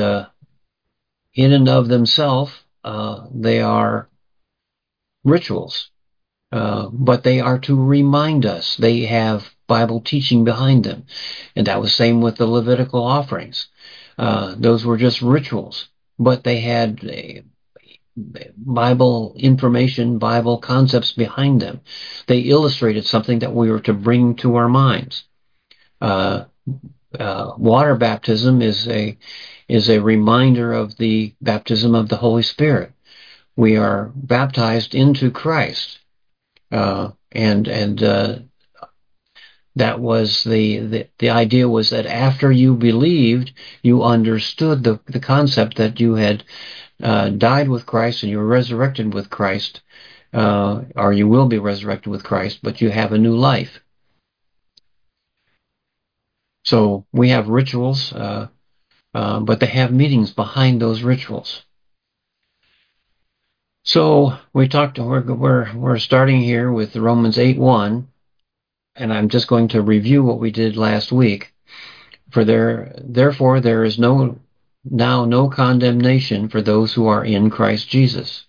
in and of themselves, they are rituals, but they are to remind us. They have Bible teaching behind them. And that was the same with the Levitical offerings. Those were just rituals, but they had Bible information, Bible concepts behind them. They illustrated something that we were to bring to our minds. water baptism is a reminder of the baptism of the Holy Spirit. We are baptized into Christ, and that was the idea was that after you believed, you understood the concept that you had died with Christ and you were resurrected with Christ, or you will be resurrected with Christ, but you have a new life. So we have rituals, but they have meanings behind those rituals. So we're starting here with Romans 8:1, and I'm just going to review what we did last week. Therefore there is now no condemnation for those who are in Christ Jesus.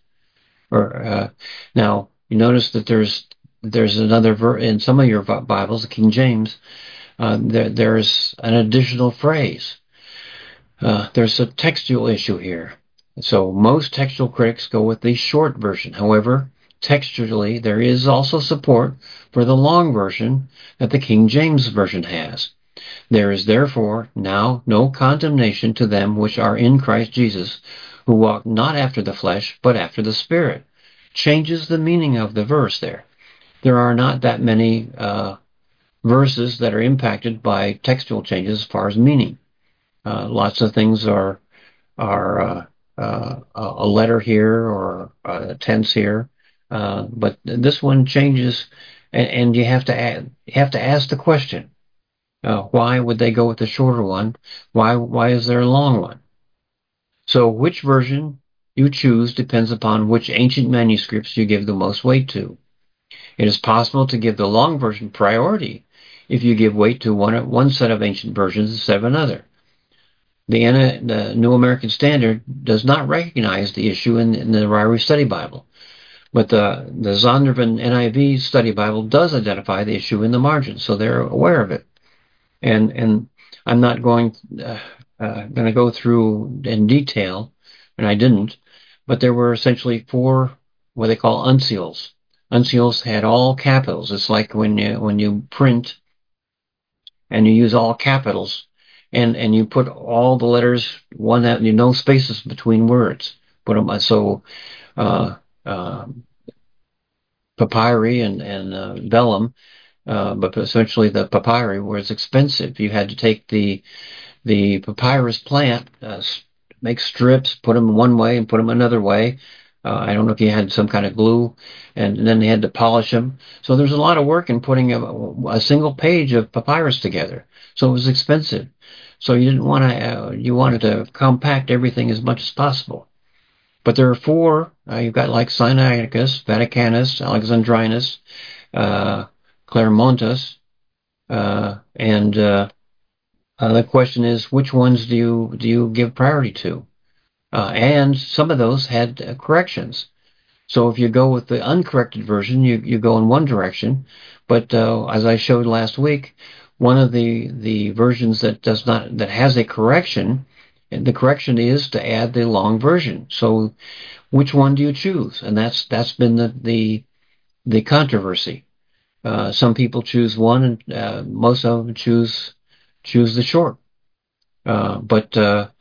Now you notice that there's another in some of your Bibles, the King James. There's an additional phrase. There's a textual issue here. So most textual critics go with the short version. However, textually, there is also support for the long version that the King James Version has. There is therefore now no condemnation to them which are in Christ Jesus, who walk not after the flesh, but after the Spirit. Changes the meaning of the verse there. There are not that many verses that are impacted by textual changes as far as meaning. Lots of things are a letter here or a tense here, but this one changes, and you have to ask the question: why would they go with the shorter one? Why is there a long one? So which version you choose depends upon which ancient manuscripts you give the most weight to. It is possible to give the long version priority if you give weight to one set of ancient versions instead of another. The New American Standard does not recognize the issue in the Ryrie Study Bible, but the Zondervan NIV Study Bible does identify the issue in the margin, so they're aware of it. And I'm not going to go through in detail, and I didn't, but there were essentially 4 what they call uncials. Uncials had all capitals. It's like when you print and you use all capitals, and you put all the letters one that no spaces between words. Put them so papyri and vellum, but essentially the papyri was expensive. You had to take the papyrus plant, make strips, put them one way and put them another way. I don't know if you had some kind of glue, and then they had to polish them. So there's a lot of work in putting a single page of papyrus together. So it was expensive. So you didn't want to. You wanted to compact everything as much as possible. But there are 4. You've got like Sinaiticus, Vaticanus, Alexandrinus, Claremontus, and the question is, which ones do you give priority to? And some of those had corrections. So if you go with the uncorrected version, you go in one direction. But as I showed last week, one of the versions that has a correction, and the correction is to add the long version. So which one do you choose? And that's been the controversy. Some people choose one, and most of them choose the short. But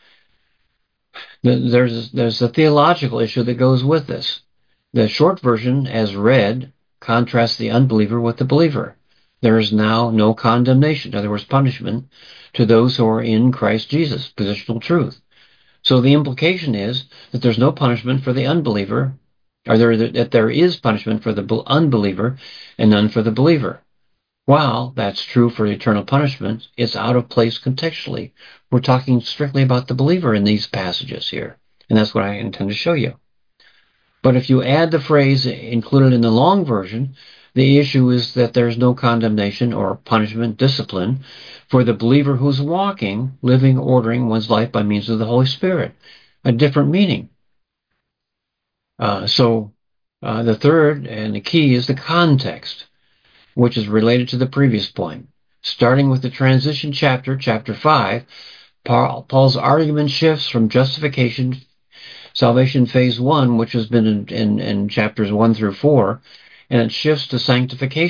there's a theological issue that goes with this. The short version, as read, contrasts the unbeliever with the believer. There is now no condemnation, in other words, punishment, to those who are in Christ Jesus, positional truth. So the implication is that there's no punishment for the unbeliever, or that there is punishment for the unbeliever and none for the believer. While that's true for eternal punishment, it's out of place contextually. We're talking strictly about the believer in these passages here, and that's what I intend to show you. But if you add the phrase included in the long version, the issue is that there's no condemnation or punishment, discipline, for the believer who's walking, living, ordering one's life by means of the Holy Spirit. A different meaning. So the third and the key is the context, which is related to the previous point. Starting with the transition chapter 5, Paul's argument shifts from justification, salvation phase 1, which has been in chapters 1 through 4, and it shifts to sanctification.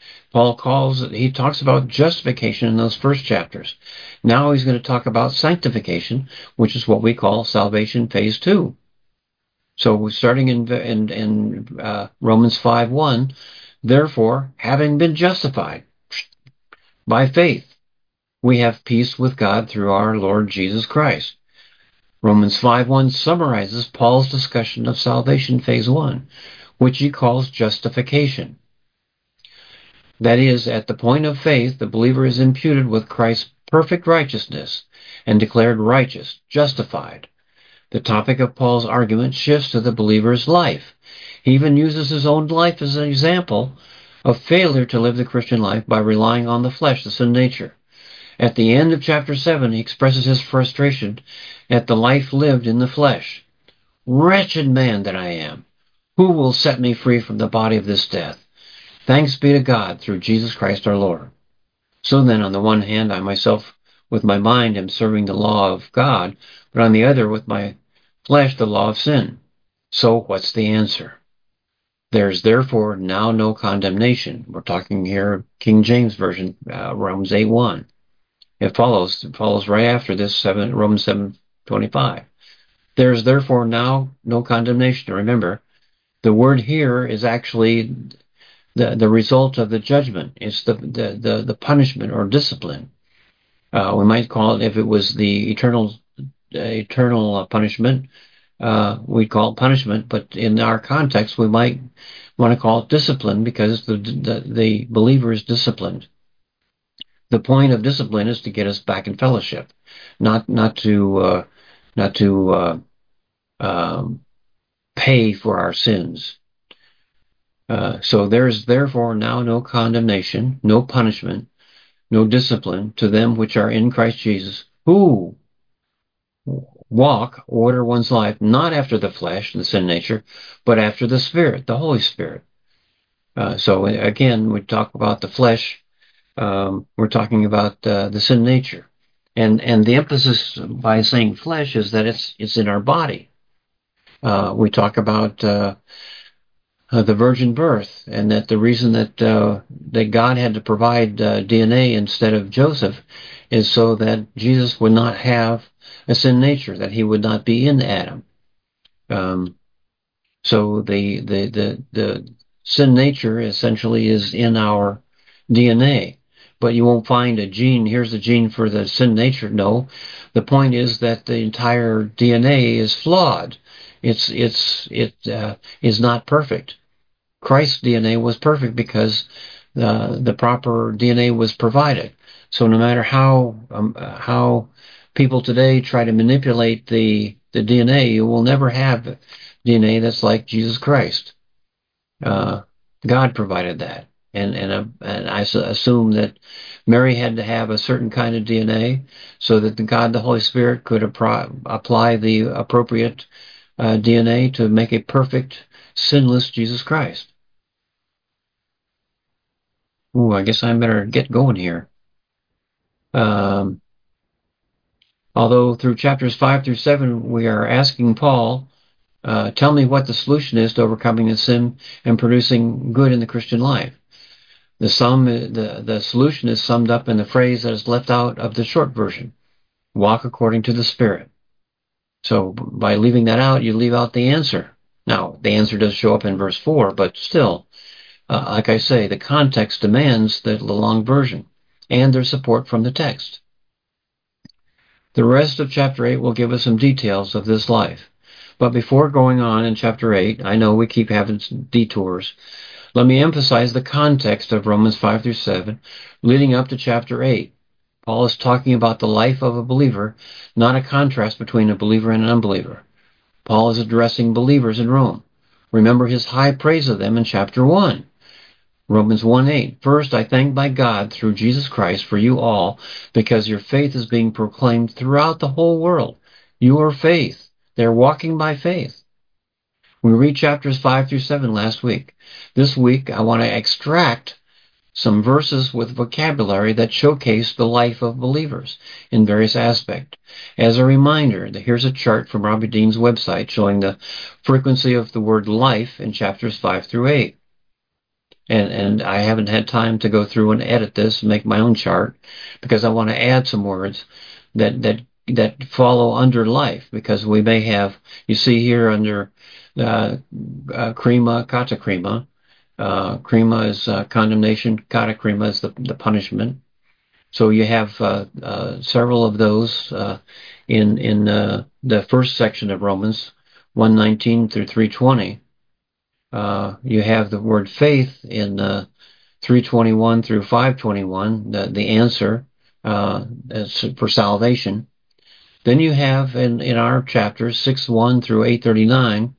He talks about justification in those first chapters. Now he's going to talk about sanctification, which is what we call salvation phase 2. So we're starting in Romans 5:1, therefore, having been justified by faith, we have peace with God through our Lord Jesus Christ. Romans 5:1 summarizes Paul's discussion of salvation phase 1, which he calls justification. That is, at the point of faith, the believer is imputed with Christ's perfect righteousness and declared righteous, justified. The topic of Paul's argument shifts to the believer's life. He even uses his own life as an example of failure to live the Christian life by relying on the flesh, the sin nature. At the end of chapter 7, he expresses his frustration at the life lived in the flesh. Wretched man that I am, who will set me free from the body of this death? Thanks be to God through Jesus Christ our Lord. So then, on the one hand, I myself, with my mind, am serving the law of God, but on the other, with my flesh, the law of sin. So what's the answer? There's therefore now no condemnation. We're talking here King James Version, Romans 8:1. It follows right after this, Romans 7:25. There's therefore now no condemnation. Remember, the word here is actually the result of the judgment. It's the punishment or discipline. We might call it, if it was the eternal punishment, we'd call it punishment. But in our context, we might want to call it discipline, because the believer is disciplined. The point of discipline is to get us back in fellowship, not to pay for our sins. So there is therefore now no condemnation, no punishment, no discipline to them which are in Christ Jesus, who order one's life not after the flesh, the sin nature, but after the Spirit, the Holy Spirit. So again, we talk about the flesh, we're talking about the sin nature. And the emphasis by saying flesh is that it's in our body. We talk about the virgin birth, and that the reason that God had to provide DNA instead of Joseph is so that Jesus would not have a sin nature, that he would not be in Adam. So the sin nature essentially is in our DNA, but you won't find a gene. Here's the gene for the sin nature. No, the point is that the entire DNA is flawed. It is not perfect. Christ's DNA was perfect because the proper DNA was provided. So no matter how people today try to manipulate the DNA, you will never have DNA that's like Jesus Christ. God provided that, and I assume that Mary had to have a certain kind of DNA so that the Holy Spirit could apply the appropriate DNA to make a perfect, sinless Jesus Christ. Ooh, I guess I better get going here. Although through chapters 5 through 7, we are asking Paul, tell me what the solution is to overcoming the sin and producing good in the Christian life. The solution is summed up in the phrase that is left out of the short version: walk according to the Spirit. So by leaving that out, you leave out the answer. Now, the answer does show up in verse 4, but still, like I say, the context demands the long version, and there's support from the text. The rest of chapter 8 will give us some details of this life. But before going on in chapter 8, I know we keep having detours. Let me emphasize the context of Romans 5 through 7, leading up to chapter 8. Paul is talking about the life of a believer, not a contrast between a believer and an unbeliever. Paul is addressing believers in Rome. Remember his high praise of them in chapter 1. Romans 1:8. First, I thank my God through Jesus Christ for you all, because your faith is being proclaimed throughout the whole world. Your faith. They're walking by faith. We read chapters 5 through 7 last week. This week, I want to extract some verses with vocabulary that showcase the life of believers in various aspects. As a reminder, here's a chart from Robbie Dean's website showing the frequency of the word life in chapters 5 through 8. And I haven't had time to go through and edit this and make my own chart, because I want to add some words that follow under life, because we may have, you see here under krima, kata krima. Krima is condemnation, kata krima is the punishment. So you have several of those in the first section of Romans 1:19 through 3:20. You have the word faith in 3:21 through 5:21, the answer for salvation. Then you have in our chapters 6:1 through 8:39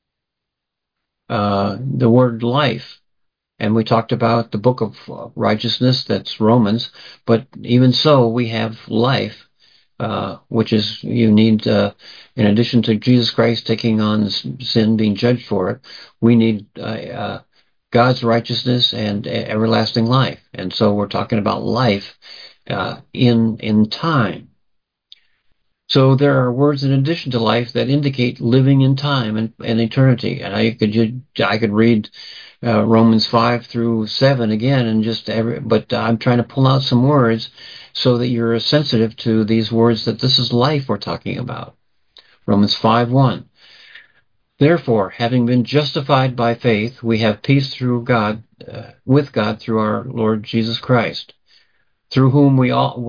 the word life. And we talked about the book of righteousness, that's Romans. But even so, we have life, which is you need, in addition to Jesus Christ taking on sin, being judged for it, we need God's righteousness and everlasting life. And so we're talking about life in time. So there are words in addition to life that indicate living in time and eternity. And I could read Romans 5 through 7 again, and but I'm trying to pull out some words so that you're sensitive to these words, that this is life we're talking about. Romans 5:1. Therefore, having been justified by faith, we have peace through God, with God through our Lord Jesus Christ, through whom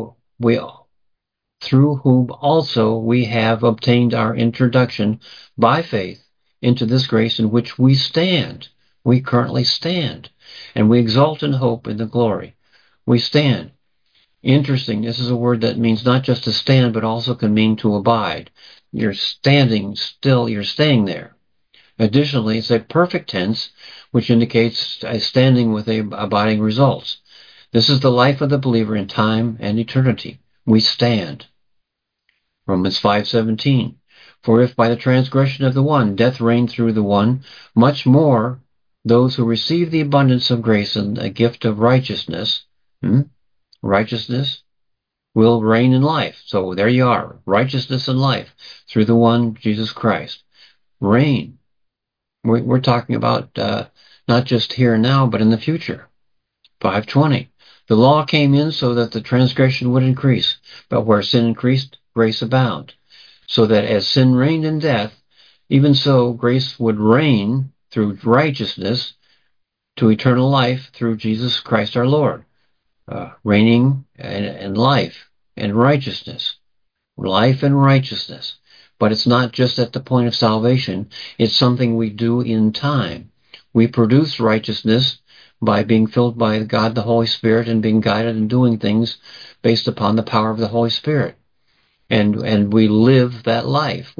through whom also we have obtained our introduction by faith into this grace in which we stand. We currently stand, and we exult in hope in the glory. We stand. Interesting, this is a word that means not just to stand, but also can mean to abide. You're standing still, you're staying there. Additionally, it's a perfect tense, which indicates a standing with abiding results. This is the life of the believer in time and eternity. We stand. Romans 5:17. For if by the transgression of the one death reigned through the one, much more those who receive the abundance of grace and a gift of righteousness, righteousness will reign in life. So there you are, righteousness and life through the one, Jesus Christ. Reign. We're talking about not just here and now, but in the future. 5:20. The law came in so that the transgression would increase, but where sin increased, grace abound. So that as sin reigned in death, even so grace would reign through righteousness to eternal life through Jesus Christ our Lord. Reigning in life and righteousness. Life and righteousness. But it's not just at the point of salvation. It's something we do in time. We produce righteousness by being filled by God the Holy Spirit and being guided and doing things based upon the power of the Holy Spirit. And we live that life.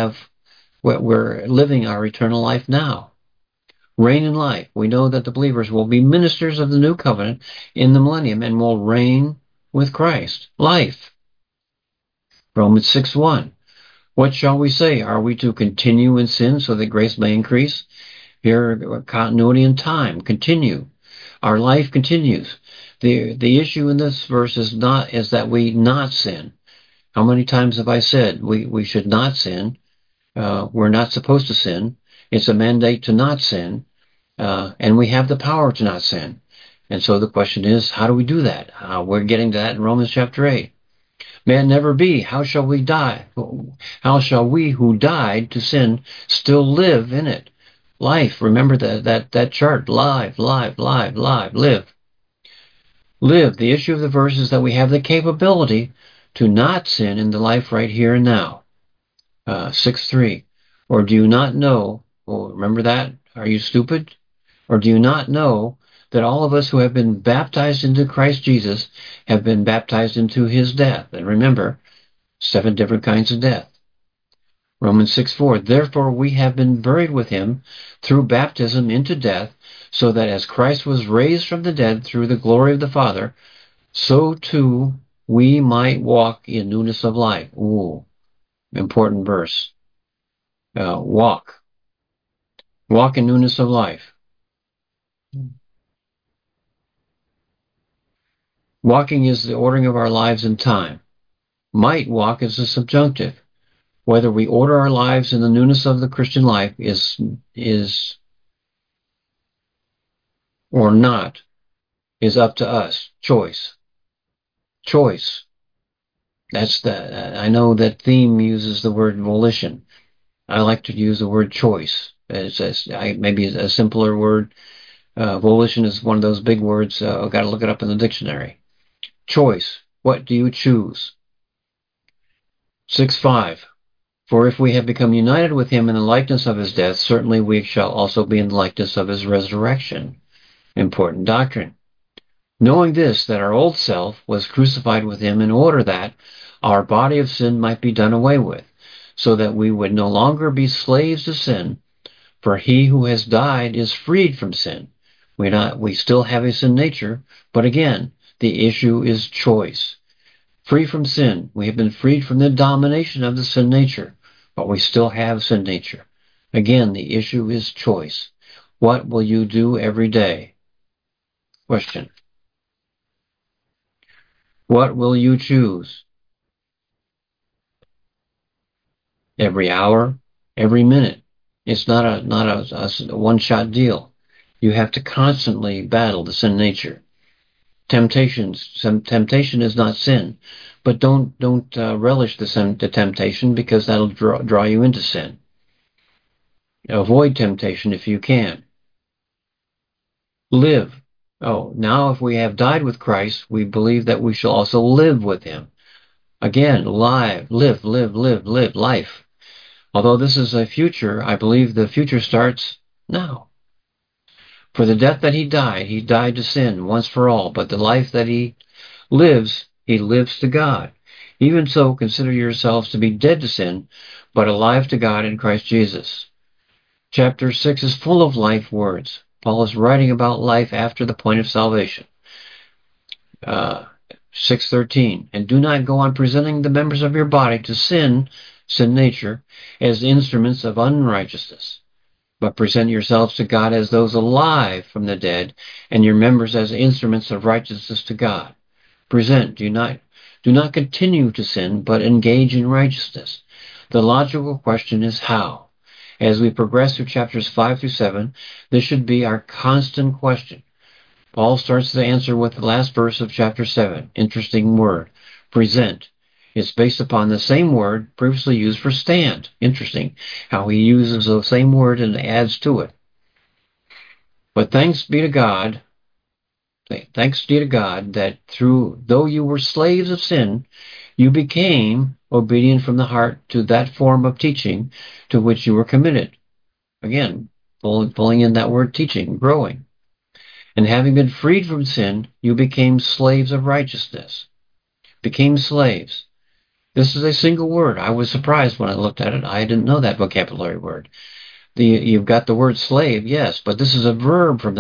We're living our eternal life now. Reign in life. We know that the believers will be ministers of the new covenant in the millennium and will reign with Christ. Life. Romans 6:1. What shall we say? Are we to continue in sin so that grace may increase? Here, continuity in time. Continue. Our life continues. The issue in this verse is that we not sin. How many times have I said we should not sin? We're not supposed to sin. It's a mandate to not sin, and we have the power to not sin. And so the question is, how do we do that? We're getting to that in Romans chapter 8. May it never be. How shall we die? How shall we who died to sin still live in it? Life. Remember that chart. Live. Live. Live. The issue of the verse is that we have the capability to not sin in the life right here and now. 6:3. Or do you not know? Oh, remember that? Are you stupid? Or do you not know that all of us who have been baptized into Christ Jesus have been baptized into his death? And remember, 7 different kinds of death. Romans 6:4. Therefore we have been buried with him through baptism into death, so that as Christ was raised from the dead through the glory of the Father, so too we might walk in newness of life. Ooh, important verse. Walk in newness of life. Walking is the ordering of our lives in time. Might walk is the subjunctive. Whether we order our lives in the newness of the Christian life is or not is up to us. Choice. Choice. I know that theme uses the word volition. I like to use the word choice. Maybe a simpler word. Volition is one of those big words. I've got to look it up in the dictionary. Choice. What do you choose? 6:5. For if we have become united with him in the likeness of his death, certainly we shall also be in the likeness of his resurrection. Important doctrine. Knowing this, that our old self was crucified with him in order that our body of sin might be done away with, so that we would no longer be slaves to sin, for he who has died is freed from sin. We still have a sin nature, but again, the issue is choice. Free from sin. We have been freed from the domination of the sin nature, but we still have sin nature. Again, the issue is choice. What will you do every day? Question. What will you choose? Every hour, every minute. It's not a one-shot deal. You have to constantly battle the sin nature. Temptation is not sin, but don't relish the temptation, because that'll draw you into sin. Avoid temptation if you can. Live. Oh, now if we have died with Christ, we believe that we shall also live with him. Again, live, live life. Although this is a future, I believe the future starts now. For the death that he died to sin once for all, but the life that he lives to God. Even so, consider yourselves to be dead to sin, but alive to God in Christ Jesus. Chapter 6 is full of life words. Paul is writing about life after the point of salvation. 6:13, and do not go on presenting the members of your body to sin nature, as instruments of unrighteousness, but present yourselves to God as those alive from the dead, and your members as instruments of righteousness to God. Present. Do not continue to sin, but engage in righteousness. The logical question is how. As we progress through chapters 5 through 7, this should be our constant question. Paul starts the answer with the last verse of chapter 7. Interesting word. Present. It's based upon the same word previously used for stand. Interesting how he uses the same word and adds to it. But thanks be to God that though you were slaves of sin, you became obedient from the heart to that form of teaching to which you were committed. Again, pulling in that word teaching, growing. And having been freed from sin, you became slaves of righteousness. Became slaves. This is a single word. I was surprised when I looked at it. I didn't know that vocabulary word. You've got the word slave, yes, but this is a verb from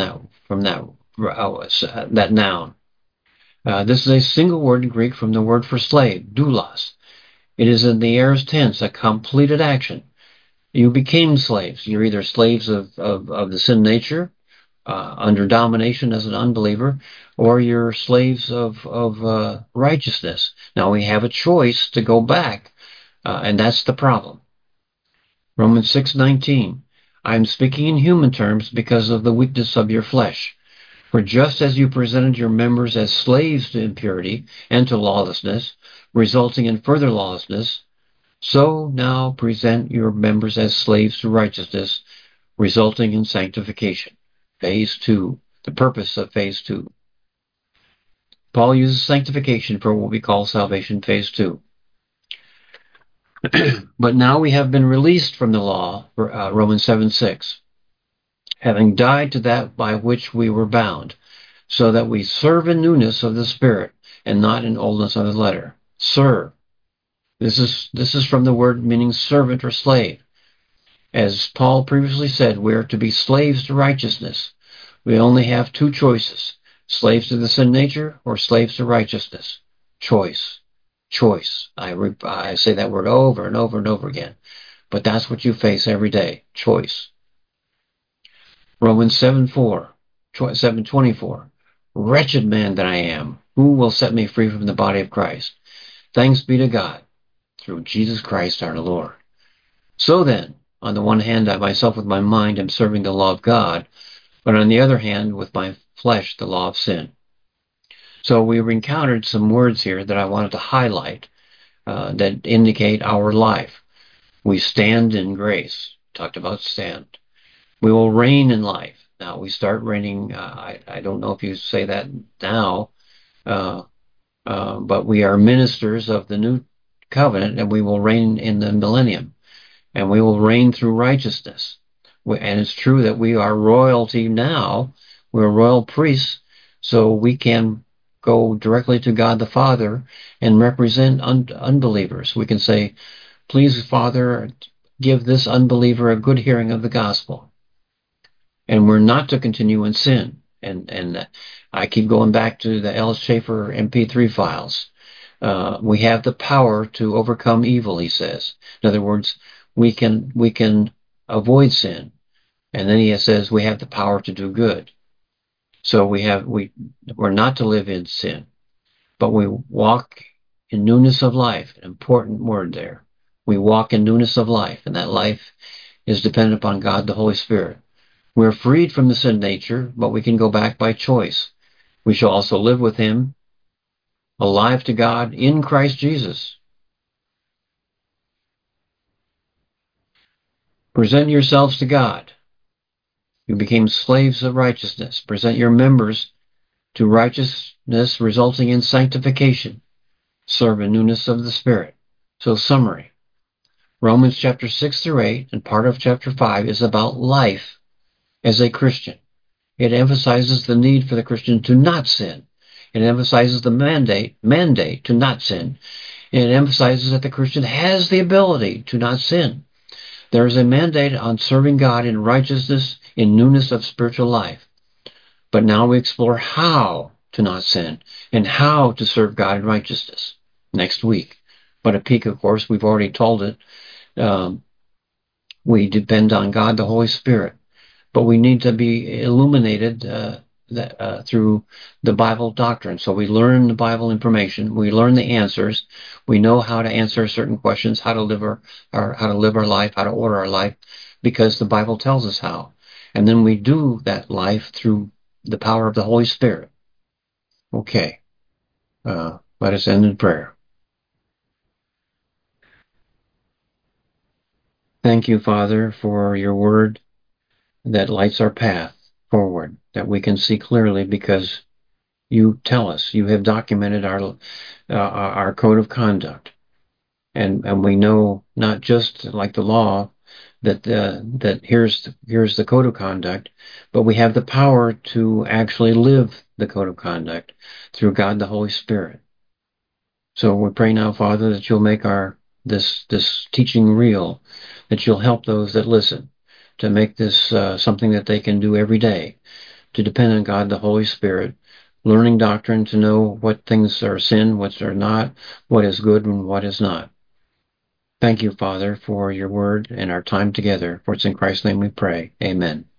that noun. This is a single word in Greek from the word for slave, doulos. It is in the aorist tense, a completed action. You became slaves. You're either slaves of the sin nature, under domination as an unbeliever, or you're slaves of righteousness. Now we have a choice to go back, and that's the problem. Romans 6:19. I am speaking in human terms because of the weakness of your flesh. For just as you presented your members as slaves to impurity and to lawlessness, resulting in further lawlessness, so now present your members as slaves to righteousness, resulting in sanctification. Phase 2, the purpose of phase 2. Paul uses sanctification for what we call salvation phase 2. But now we have been released from the law, Romans 7:6, having died to that by which we were bound, so that we serve in newness of the Spirit and not in oldness of the letter. Serve. This is from the word meaning servant or slave. As Paul previously said, we are to be slaves to righteousness. We only have two choices: slaves to the sin nature or slaves to righteousness. Choice. I say that word over and over and over again, but that's what you face every day. Choice. Romans 7:24. Wretched man that I am, who will set me free from the body of Christ? Thanks be to God through Jesus Christ our Lord. So then, on the one hand, I myself with my mind am serving the law of God, but on the other hand, with my flesh, the law of sin. So we've encountered some words here that I wanted to highlight that indicate our life. We stand in grace. Talked about stand. We will reign in life. Now we start reigning. I don't know if you say that now, but we are ministers of the new covenant, and we will reign in the millennium, and we will reign through righteousness. And it's true that we are royalty now. We're royal priests, so we can go directly to God the Father and represent unbelievers. We can say, please, Father, give this unbeliever a good hearing of the gospel. And we're not to continue in sin. And I keep going back to the L. Schaefer MP3 files. We have the power to overcome evil, he says. In other words, we can avoid sin. And then he says we have the power to do good. So we're not to live in sin, but we walk in newness of life. An important word there. We walk in newness of life, and that life is dependent upon God the Holy Spirit. We're freed from the sin nature, but we can go back by choice. We shall also live with him, alive to God in Christ Jesus. Present yourselves to God. You became slaves of righteousness. Present your members to righteousness, resulting in sanctification. Serve in newness of the Spirit. So, summary. Romans chapter 6 through 8 and part of chapter 5 is about life as a Christian. It emphasizes the need for the Christian to not sin. It emphasizes the mandate to not sin. And it emphasizes that the Christian has the ability to not sin. There is a mandate on serving God in righteousness, in newness of spiritual life. But now we explore how to not sin and how to serve God in righteousness next week. But at peak, of course, we've already told it. We depend on God, the Holy Spirit. But we need to be illuminated through the Bible doctrine. So we learn the Bible information. We learn the answers. We know how to answer certain questions, how to live our life, how to order our life, because the Bible tells us how. And then we do that life through the power of the Holy Spirit. Okay. Let us end in prayer. Thank you, Father, for your word that lights our path forward, that we can see clearly because you tell us, you have documented our code of conduct. And we know not just like the law that here's the code of conduct, but we have the power to actually live the code of conduct through God the Holy Spirit. So we pray now, Father, that you'll make this teaching real, that you'll help those that listen to make this something that they can do every day, to depend on God the Holy Spirit, learning doctrine to know what things are sin, what are not, what is good and what is not. Thank you, Father, for your word and our time together. For it's in Christ's name we pray. Amen.